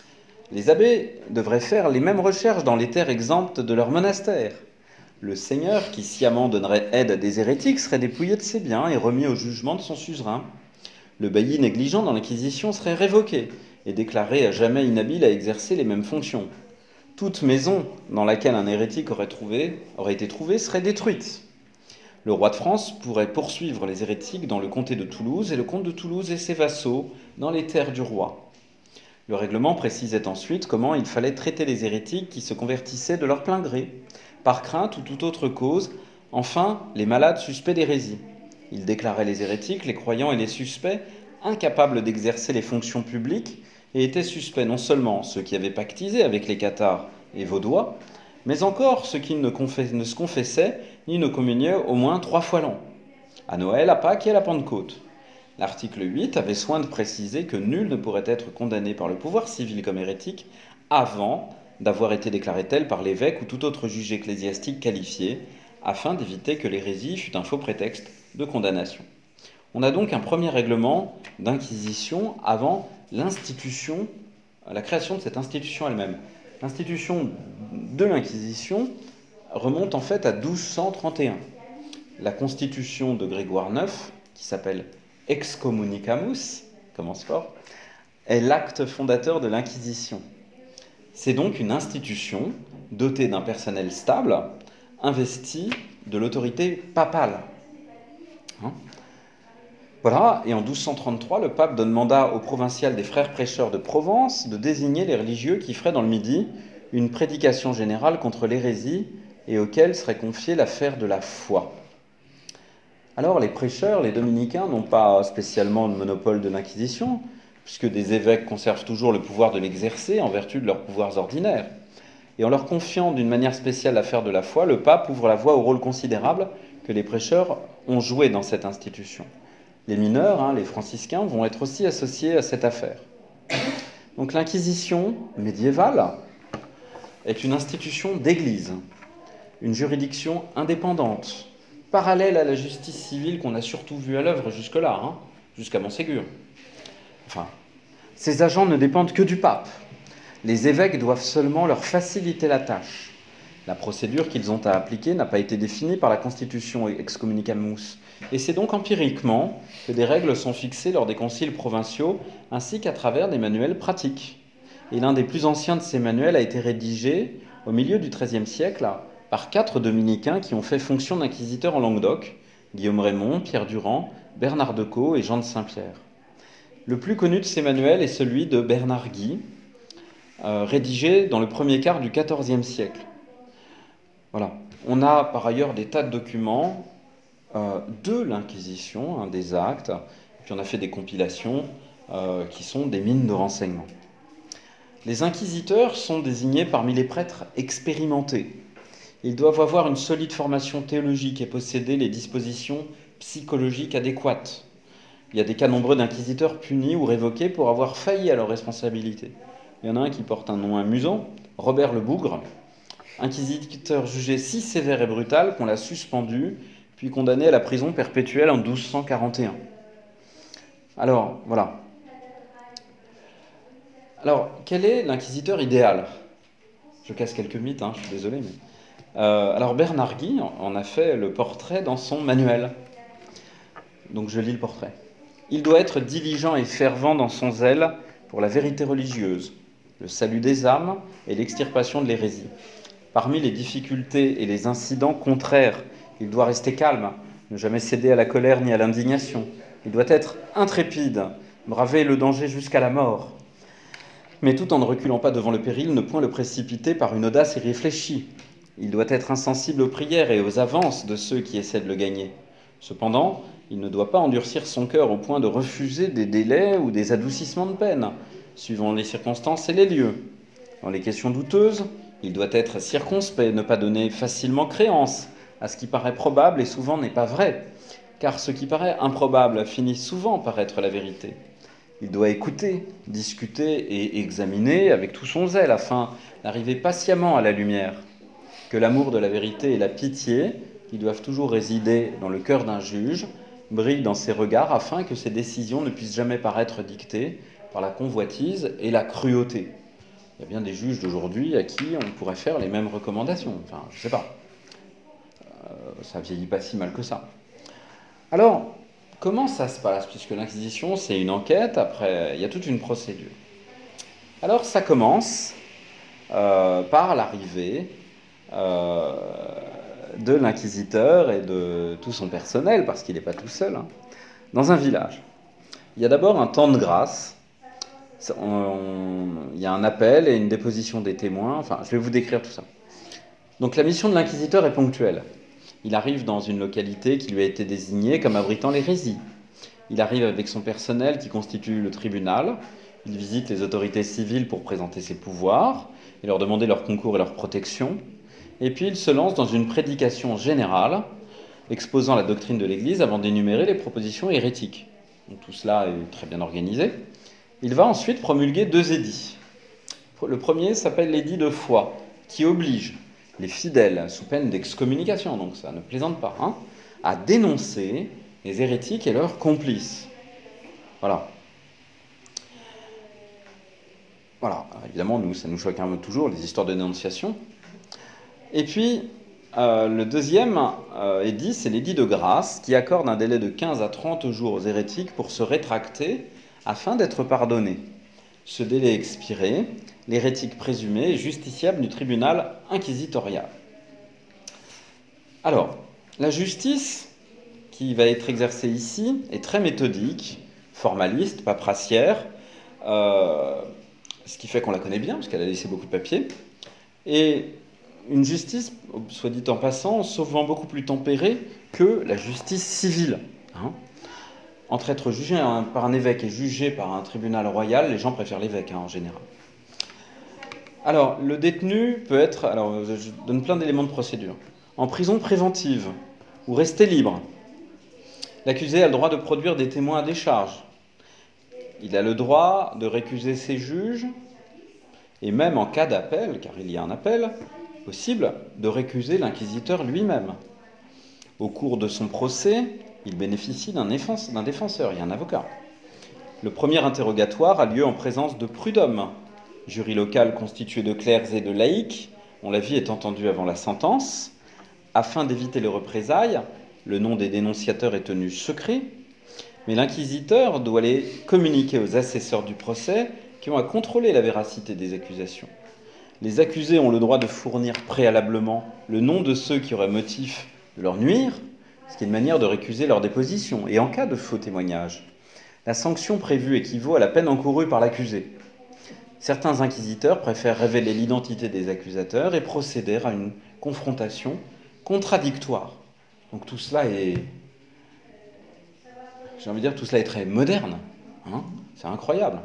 A: Les abbés devraient faire les mêmes recherches dans les terres exemptes de leur monastère. Le seigneur, qui sciemment donnerait aide à des hérétiques, serait dépouillé de ses biens et remis au jugement de son suzerain. Le bailli négligent dans l'inquisition serait révoqué et déclaré à jamais inhabile à exercer les mêmes fonctions. Toute maison dans laquelle un hérétique aurait été trouvé serait détruite. Le roi de France pourrait poursuivre les hérétiques dans le comté de Toulouse et le comte de Toulouse et ses vassaux dans les terres du roi. Le règlement précisait ensuite comment il fallait traiter les hérétiques qui se convertissaient de leur plein gré, par crainte ou toute autre cause, enfin les malades suspects d'hérésie. Il déclarait les hérétiques, les croyants et les suspects incapables d'exercer les fonctions publiques et étaient suspects non seulement ceux qui avaient pactisé avec les cathares et vaudois, mais encore ceux qui ne se confessaient ni ne communiaient au moins 3 fois l'an, à Noël, à Pâques et à la Pentecôte. L'article 8 avait soin de préciser que nul ne pourrait être condamné par le pouvoir civil comme hérétique avant d'avoir été déclaré tel par l'évêque ou tout autre juge ecclésiastique qualifié, afin d'éviter que l'hérésie fût un faux prétexte de condamnation. On a donc un premier règlement d'inquisition avant l'institution, la création de cette institution elle-même. L'institution de l'Inquisition remonte en fait à 1231. La constitution de Grégoire IX qui s'appelle Excommunicamus, commence fort, est l'acte fondateur de l'Inquisition. C'est donc une institution dotée d'un personnel stable, investie de l'autorité papale. Hein ? Voilà, et en 1233, le pape donne mandat au provincial des frères prêcheurs de Provence de désigner les religieux qui feraient dans le Midi une prédication générale contre l'hérésie et auxquels serait confiée l'affaire de la foi. Alors les prêcheurs, les dominicains, n'ont pas spécialement le monopole de l'Inquisition, puisque des évêques conservent toujours le pouvoir de l'exercer en vertu de leurs pouvoirs ordinaires. Et en leur confiant d'une manière spéciale l'affaire de la foi, le pape ouvre la voie au rôle considérable que les prêcheurs ont joué dans cette institution. Les mineurs, les franciscains, vont être aussi associés à cette affaire. Donc l'Inquisition médiévale est une institution d'église, une juridiction indépendante, parallèle à la justice civile qu'on a surtout vue à l'œuvre jusque-là, jusqu'à Montségur. Enfin, ces agents ne dépendent que du pape. Les évêques doivent seulement leur faciliter la tâche. La procédure qu'ils ont à appliquer n'a pas été définie par la Constitution Excommunicamus, et c'est donc empiriquement que des règles sont fixées lors des conciles provinciaux, ainsi qu'à travers des manuels pratiques. Et l'un des plus anciens de ces manuels a été rédigé au milieu du XIIIe siècle par 4 dominicains qui ont fait fonction d'inquisiteurs en Languedoc, Guillaume Raymond, Pierre Durand, Bernard Decaux et Jean de Saint-Pierre. Le plus connu de ces manuels est celui de Bernard Guy, rédigé dans le premier quart du XIVe siècle. Voilà. On a par ailleurs des tas de documents de l'Inquisition, des actes, et puis on a fait des compilations qui sont des mines de renseignements. Les inquisiteurs sont désignés parmi les prêtres expérimentés. Ils doivent avoir une solide formation théologique et posséder les dispositions psychologiques adéquates. Il y a des cas nombreux d'inquisiteurs punis ou révoqués pour avoir failli à leurs responsabilités. Il y en a un qui porte un nom amusant, Robert le Bougre, inquisiteur jugé si sévère et brutal qu'on l'a suspendu, puis condamné à la prison perpétuelle en 1241. Alors, voilà. Alors, quel est l'inquisiteur idéal ? Je casse quelques mythes, je suis désolé. Mais... alors, Bernard Guy en a fait le portrait dans son manuel. Donc, je lis le portrait. Il doit être diligent et fervent dans son zèle pour la vérité religieuse, le salut des âmes et l'extirpation de l'hérésie. Parmi les difficultés et les incidents contraires, il doit rester calme, ne jamais céder à la colère ni à l'indignation. Il doit être intrépide, braver le danger jusqu'à la mort. Mais tout en ne reculant pas devant le péril, ne point le précipiter par une audace irréfléchie. Il doit être insensible aux prières et aux avances de ceux qui essaient de le gagner. Cependant, il ne doit pas endurcir son cœur au point de refuser des délais ou des adoucissements de peine, suivant les circonstances et les lieux. Dans les questions douteuses, il doit être circonspect, ne pas donner facilement créance à ce qui paraît probable et souvent n'est pas vrai, car ce qui paraît improbable finit souvent par être la vérité. Il doit écouter, discuter et examiner avec tout son zèle afin d'arriver patiemment à la lumière. Que l'amour de la vérité et la pitié, qui doivent toujours résider dans le cœur d'un juge, brillent dans ses regards afin que ses décisions ne puissent jamais paraître dictées par la convoitise et la cruauté. Il y a bien des juges d'aujourd'hui à qui on pourrait faire les mêmes recommandations. Enfin, je ne sais pas. Ça vieillit pas si mal que ça. Alors, comment ça se passe ? Puisque l'Inquisition, c'est une enquête, après, il y a toute une procédure. Alors, ça commence par l'arrivée de l'inquisiteur et de tout son personnel, parce qu'il n'est pas tout seul, dans un village. Il y a d'abord un temps de grâce. Il y a un appel et une déposition des témoins. Enfin, je vais vous décrire tout ça. Donc, la mission de l'inquisiteur est ponctuelle. Il arrive dans une localité qui lui a été désignée comme abritant l'hérésie. Il arrive avec son personnel qui constitue le tribunal. Il visite les autorités civiles pour présenter ses pouvoirs et leur demander leur concours et leur protection. Et puis il se lance dans une prédication générale, exposant la doctrine de l'Église avant d'énumérer les propositions hérétiques. Donc, tout cela est très bien organisé. Il va ensuite promulguer 2 édits. Le premier s'appelle l'édit de foi, qui oblige les fidèles, sous peine d'excommunication, donc ça ne plaisante pas, à dénoncer les hérétiques et leurs complices. Voilà. Voilà. Alors, évidemment, nous, ça nous choque toujours, les histoires de dénonciation. Et puis, Le deuxième édit, c'est l'édit de grâce, qui accorde un délai de 15 à 30 jours aux hérétiques pour se rétracter afin d'être pardonnés. Ce délai expiré, l'hérétique présumé est justiciable du tribunal inquisitorial. Alors, la justice qui va être exercée ici est très méthodique, formaliste, paperassière, ce qui fait qu'on la connaît bien, parce qu'elle a laissé beaucoup de papier. Et une justice, soit dit en passant, souvent beaucoup plus tempérée que la justice civile. Entre être jugé par un évêque et jugé par un tribunal royal, les gens préfèrent l'évêque en général. Alors, le détenu peut être, alors je donne plein d'éléments de procédure, en prison préventive ou rester libre. L'accusé a le droit de produire des témoins à décharge. Il a le droit de récuser ses juges et même en cas d'appel, car il y a un appel possible, de récuser l'inquisiteur lui-même. Au cours de son procès, il bénéficie d'un défenseur, il y a un avocat. Le premier interrogatoire a lieu en présence de prud'hommes, jury local constitué de clercs et de laïcs, dont l'avis est entendu avant la sentence. Afin d'éviter les représailles, le nom des dénonciateurs est tenu secret, mais l'inquisiteur doit les communiquer aux assesseurs du procès qui ont à contrôler la véracité des accusations. Les accusés ont le droit de fournir préalablement le nom de ceux qui auraient motif de leur nuire, ce qui est une manière de récuser leur déposition. Et en cas de faux témoignage, la sanction prévue équivaut à la peine encourue par l'accusé. Certains inquisiteurs préfèrent révéler l'identité des accusateurs et procéder à une confrontation contradictoire. Donc tout cela est, j'ai envie de dire, tout cela est très moderne. C'est incroyable.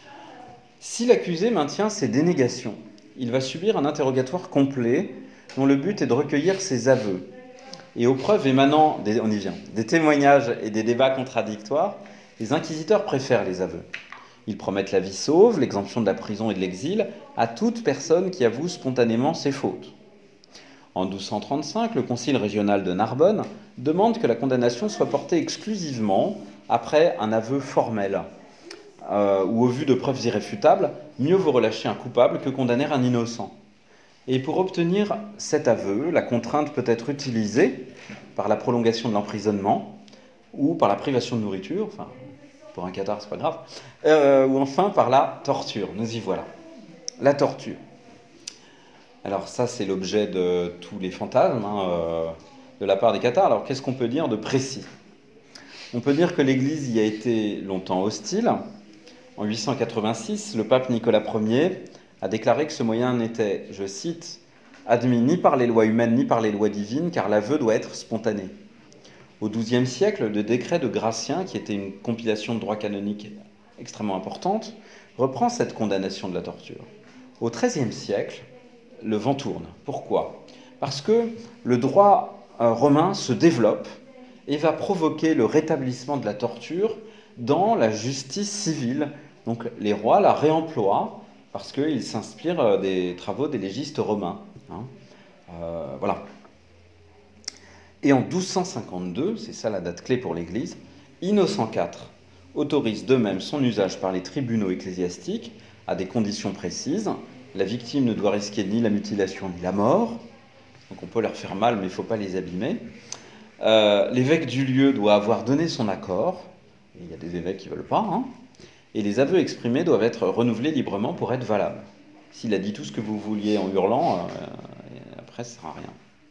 A: Si l'accusé maintient ses dénégations, il va subir un interrogatoire complet dont le but est de recueillir ses aveux. Et aux preuves émanant, des témoignages et des débats contradictoires, les inquisiteurs préfèrent les aveux. Ils promettent la vie sauve, l'exemption de la prison et de l'exil à toute personne qui avoue spontanément ses fautes. En 1235, le concile régional de Narbonne demande que la condamnation soit portée exclusivement après un aveu formel, où au vu de preuves irréfutables, mieux vaut relâcher un coupable que condamner un innocent. Et pour obtenir cet aveu, la contrainte peut être utilisée par la prolongation de l'emprisonnement ou par la privation de nourriture, enfin, pour un cathare, c'est pas grave, ou enfin par la torture. Nous y voilà. La torture. Alors ça, c'est l'objet de tous les fantasmes de la part des cathares. Alors qu'est-ce qu'on peut dire de précis ? On peut dire que l'Église y a été longtemps hostile. En 886, le pape Nicolas Ier a déclaré que ce moyen n'était, je cite, « admis ni par les lois humaines ni par les lois divines, car l'aveu doit être spontané ». Au XIIe siècle, le décret de Gratien, qui était une compilation de droit canonique extrêmement importante, reprend cette condamnation de la torture. Au XIIIe siècle, le vent tourne. Pourquoi ? Parce que le droit romain se développe et va provoquer le rétablissement de la torture dans la justice civile. Donc les rois la réemploient parce qu'ils s'inspirent des travaux des légistes romains. Voilà. Et en 1252, c'est ça la date clé pour l'Église, Innocent IV autorise de même son usage par les tribunaux ecclésiastiques à des conditions précises. La victime ne doit risquer ni la mutilation ni la mort, donc on peut leur faire mal mais il ne faut pas les abîmer. L'évêque du lieu doit avoir donné son accord, il y a des évêques qui ne veulent pas, et les aveux exprimés doivent être renouvelés librement pour être valables. S'il a dit tout ce que vous vouliez en hurlant, après ça ne sert à rien.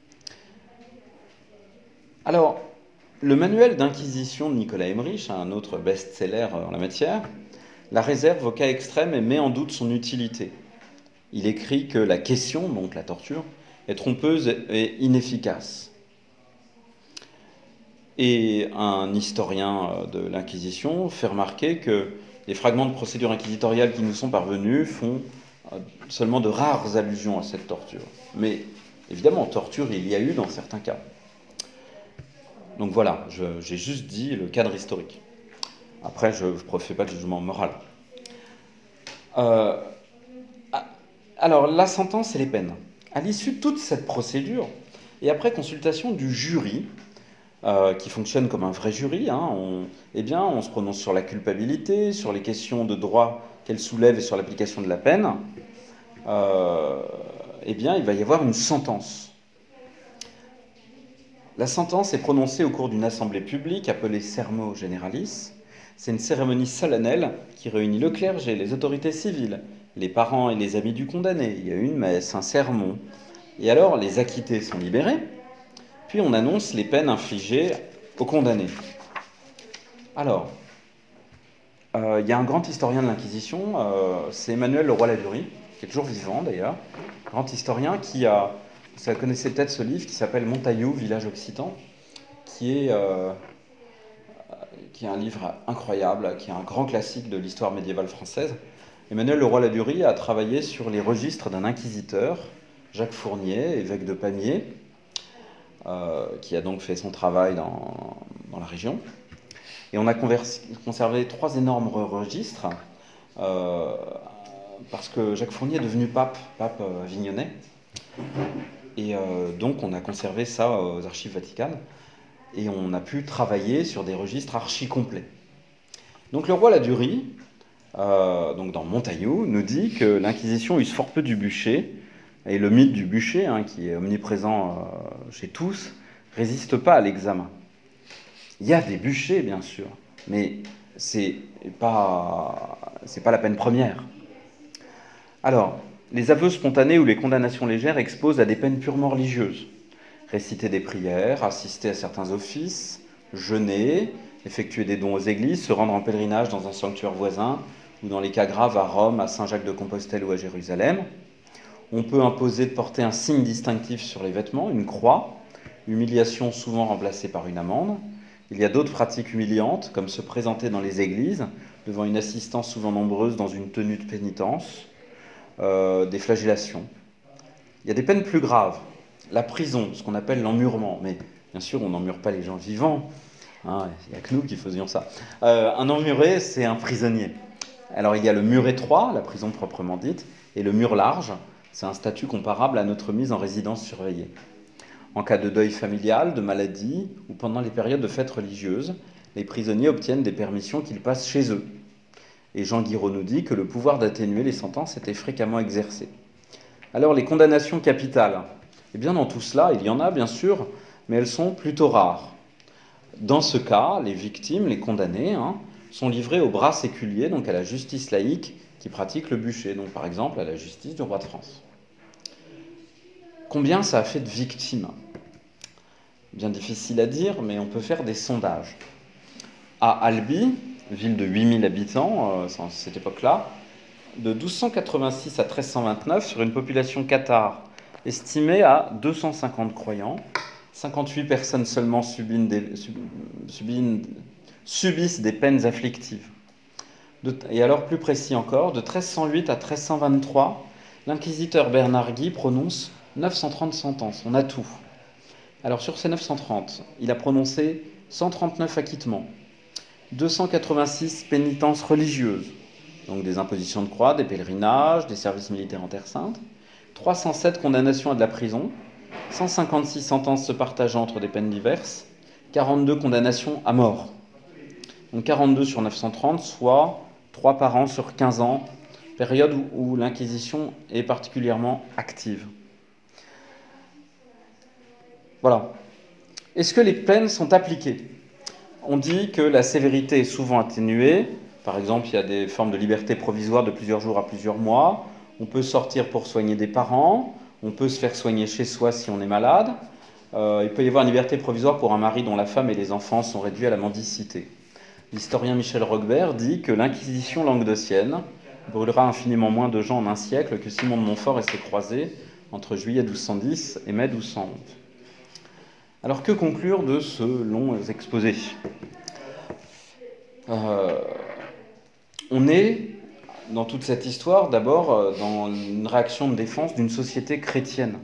A: Alors, le manuel d'inquisition de Nicolas Emmerich, un autre best-seller en la matière, la réserve au cas extrême et met en doute son utilité. Il écrit que la question, donc la torture, est trompeuse et inefficace. Et un historien de l'Inquisition fait remarquer que les fragments de procédures inquisitoriales qui nous sont parvenus font seulement de rares allusions à cette torture. Mais évidemment, torture, il y a eu dans certains cas. Donc voilà, j'ai juste dit le cadre historique. Après, je ne fais pas de jugement moral. Alors, la sentence et les peines. À l'issue de toute cette procédure, et après consultation du jury, qui fonctionne comme un vrai jury, on se prononce sur la culpabilité, sur les questions de droit qu'elle soulève et sur l'application de la peine, il va y avoir une sentence. La sentence est prononcée au cours d'une assemblée publique appelée Sermo Generalis. C'est une cérémonie solennelle qui réunit le clergé, les autorités civiles, les parents et les amis du condamné. Il y a une messe, un sermon. Et alors, les acquittés sont libérés, puis on annonce les peines infligées aux condamnés. Alors, il y a un grand historien de l'Inquisition, c'est Emmanuel Leroy-Ladurie, qui est toujours vivant d'ailleurs, grand historien qui a, vous connaissez peut-être ce livre qui s'appelle Montaillou, village occitan, qui est un livre incroyable, qui est un grand classique de l'histoire médiévale française. Emmanuel Leroy-Ladurie a travaillé sur les registres d'un inquisiteur, Jacques Fournier, évêque de Pamiers, qui a donc fait son travail dans la région. Et on a conservé 3 énormes registres, parce que Jacques Fournier est devenu pape avignonnais. Et donc on a conservé ça aux archives vaticanes. Et on a pu travailler sur des registres archi-complets. Donc le roi Ladurie, donc dans Montaillou, nous dit que l'Inquisition use fort peu du bûcher, et le mythe du bûcher, qui est omniprésent chez tous, résiste pas à l'examen. Il y a des bûchers, bien sûr, mais c'est pas la peine première. Alors, les aveux spontanés ou les condamnations légères exposent à des peines purement religieuses. Réciter des prières, assister à certains offices, jeûner, effectuer des dons aux églises, se rendre en pèlerinage dans un sanctuaire voisin, ou dans les cas graves à Rome, à Saint-Jacques-de-Compostelle ou à Jérusalem. On peut imposer de porter un signe distinctif sur les vêtements, une croix, humiliation souvent remplacée par une amende. Il y a d'autres pratiques humiliantes, comme se présenter dans les églises, devant une assistance souvent nombreuse dans une tenue de pénitence, des flagellations. Il y a des peines plus graves, la prison, ce qu'on appelle l'emmurement, mais bien sûr on n'emmure pas les gens vivants, il n'y a que nous qui faisions ça. Un emmuré, c'est un prisonnier. Alors il y a le mur étroit, la prison proprement dite, et le mur large, c'est un statut comparable à notre mise en résidence surveillée. En cas de deuil familial, de maladie ou pendant les périodes de fêtes religieuses, les prisonniers obtiennent des permissions qu'ils passent chez eux. Et Jean Guiraud nous dit que le pouvoir d'atténuer les sentences était fréquemment exercé. Alors les condamnations capitales, eh bien dans tout cela, il y en a bien sûr, mais elles sont plutôt rares. Dans ce cas, les victimes, les condamnés, sont livrés au bras séculier, donc à la justice laïque qui pratique le bûcher, donc par exemple à la justice du roi de France. Combien ça a fait de victimes ? Bien difficile à dire, mais on peut faire des sondages. À Albi, ville de 8000 habitants, à cette époque-là, de 1286 à 1329, sur une population cathare estimée à 250 croyants, 58 personnes seulement subissent des peines afflictives. Et alors, plus précis encore, de 1308 à 1323, l'inquisiteur Bernard Guy prononce 930 sentences. On a tout. Alors, sur ces 930, il a prononcé 139 acquittements, 286 pénitences religieuses, donc des impositions de croix, des pèlerinages, des services militaires en Terre Sainte, 307 condamnations à de la prison, 156 sentences se partageant entre des peines diverses, 42 condamnations à mort. Donc 42 sur 930, soit 3 par an sur 15 ans, période où l'Inquisition est particulièrement active. Voilà. Est-ce que les peines sont appliquées ? On dit que la sévérité est souvent atténuée. Par exemple, il y a des formes de liberté provisoire de plusieurs jours à plusieurs mois. On peut sortir pour soigner des parents. On peut se faire soigner chez soi si on est malade. Il peut y avoir une liberté provisoire pour un mari dont la femme et les enfants sont réduits à la mendicité. L'historien Michel Roquebert dit que l'Inquisition languedocienne brûlera infiniment moins de gens en un siècle que Simon de Montfort et ses croisés entre juillet 1210 et mai 1211. Alors que conclure de ce long exposé ? On est, dans toute cette histoire, d'abord dans une réaction de défense d'une société chrétienne.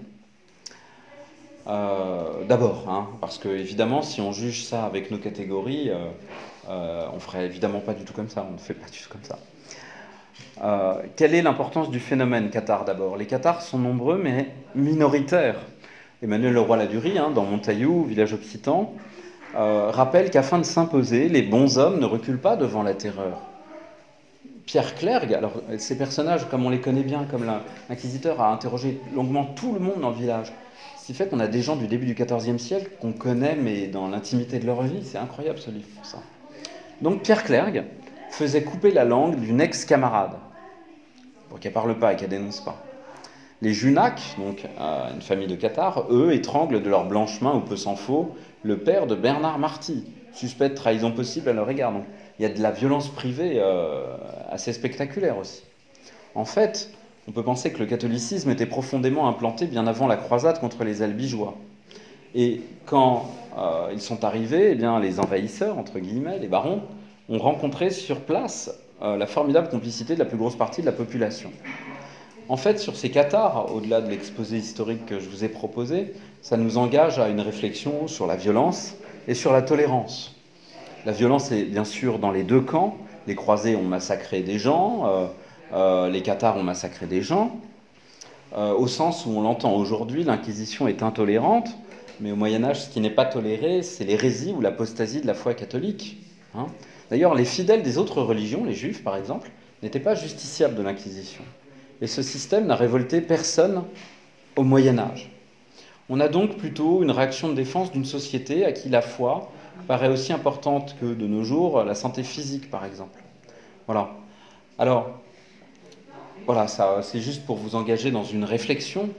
A: D'abord, parce que évidemment, si on juge ça avec nos catégories, on ferait évidemment pas du tout comme ça, on ne fait pas du tout comme ça. Quelle est l'importance du phénomène cathare d'abord ? Les cathares sont nombreux mais minoritaires. Emmanuel Leroy-Ladurie, dans Montaillou, village occitan, rappelle qu'afin de s'imposer, les bons hommes ne reculent pas devant la terreur. Pierre Clergue, alors ces personnages, comme on les connaît bien, comme l'inquisiteur a interrogé longuement tout le monde dans le village, ce qui fait qu'on a des gens du début du XIVe siècle qu'on connaît, mais dans l'intimité de leur vie, c'est incroyable ce livre pour ça. Donc Pierre Clergue faisait couper la langue d'une ex-camarade, pour qu'elle ne parle pas et qu'elle ne dénonce pas. Les Junac, donc une famille de cathares, eux, étranglent de leur blanche main, ou peu s'en faut, le père de Bernard Marty, suspect de trahison possible à leur égard. Donc, il y a de la violence privée assez spectaculaire aussi. En fait, on peut penser que le catholicisme était profondément implanté bien avant la croisade contre les Albigeois. Et quand ils sont arrivés, eh bien, les envahisseurs, entre guillemets, les barons, ont rencontré sur place la formidable complicité de la plus grosse partie de la population. En fait, sur ces cathares, au-delà de l'exposé historique que je vous ai proposé, ça nous engage à une réflexion sur la violence et sur la tolérance. La violence est bien sûr dans les deux camps. Les croisés ont massacré des gens, les cathares ont massacré des gens. Au sens où on l'entend aujourd'hui, l'Inquisition est intolérante, mais au Moyen-Âge, ce qui n'est pas toléré, c'est l'hérésie ou l'apostasie de la foi catholique. D'ailleurs, les fidèles des autres religions, les juifs par exemple, n'étaient pas justiciables de l'Inquisition. Et ce système n'a révolté personne au Moyen-Âge. On a donc plutôt une réaction de défense d'une société à qui la foi paraît aussi importante que de nos jours la santé physique, par exemple. Voilà. Alors, voilà, ça, c'est juste pour vous engager dans une réflexion.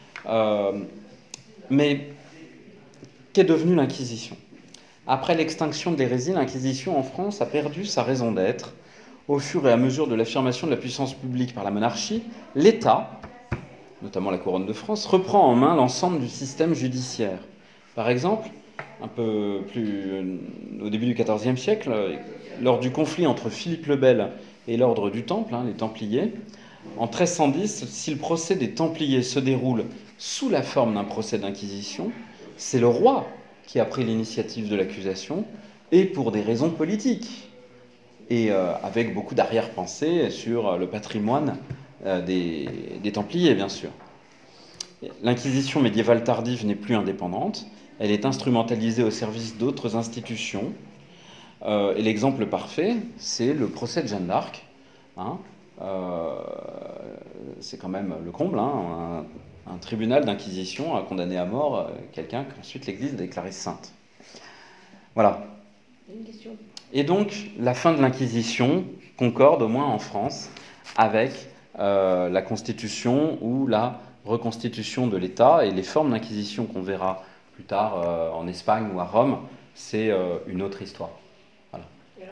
A: Mais qu'est devenue l'Inquisition ? Après l'extinction de l'hérésie, l'Inquisition en France a perdu sa raison d'être. Au fur et à mesure de l'affirmation de la puissance publique par la monarchie, l'État, notamment la couronne de France, reprend en main l'ensemble du système judiciaire. Par exemple, un peu plus au début du XIVe siècle, lors du conflit entre Philippe le Bel et l'ordre du Temple, les Templiers, en 1310, si le procès des Templiers se déroule sous la forme d'un procès d'inquisition, c'est le roi qui a pris l'initiative de l'accusation, et pour des raisons politiques. Et avec beaucoup d'arrière-pensée sur le patrimoine des Templiers, bien sûr. L'Inquisition médiévale tardive n'est plus indépendante, elle est instrumentalisée au service d'autres institutions, et l'exemple parfait, c'est le procès de Jeanne d'Arc. C'est quand même le comble, un tribunal d'inquisition a condamné à mort quelqu'un qu'ensuite l'Église a déclaré sainte. Voilà.
B: Une question.
A: Et donc, la fin de l'Inquisition concorde, au moins en France, avec la Constitution ou la reconstitution de l'État. Et les formes d'Inquisition qu'on verra plus tard en Espagne ou à Rome, c'est une autre histoire.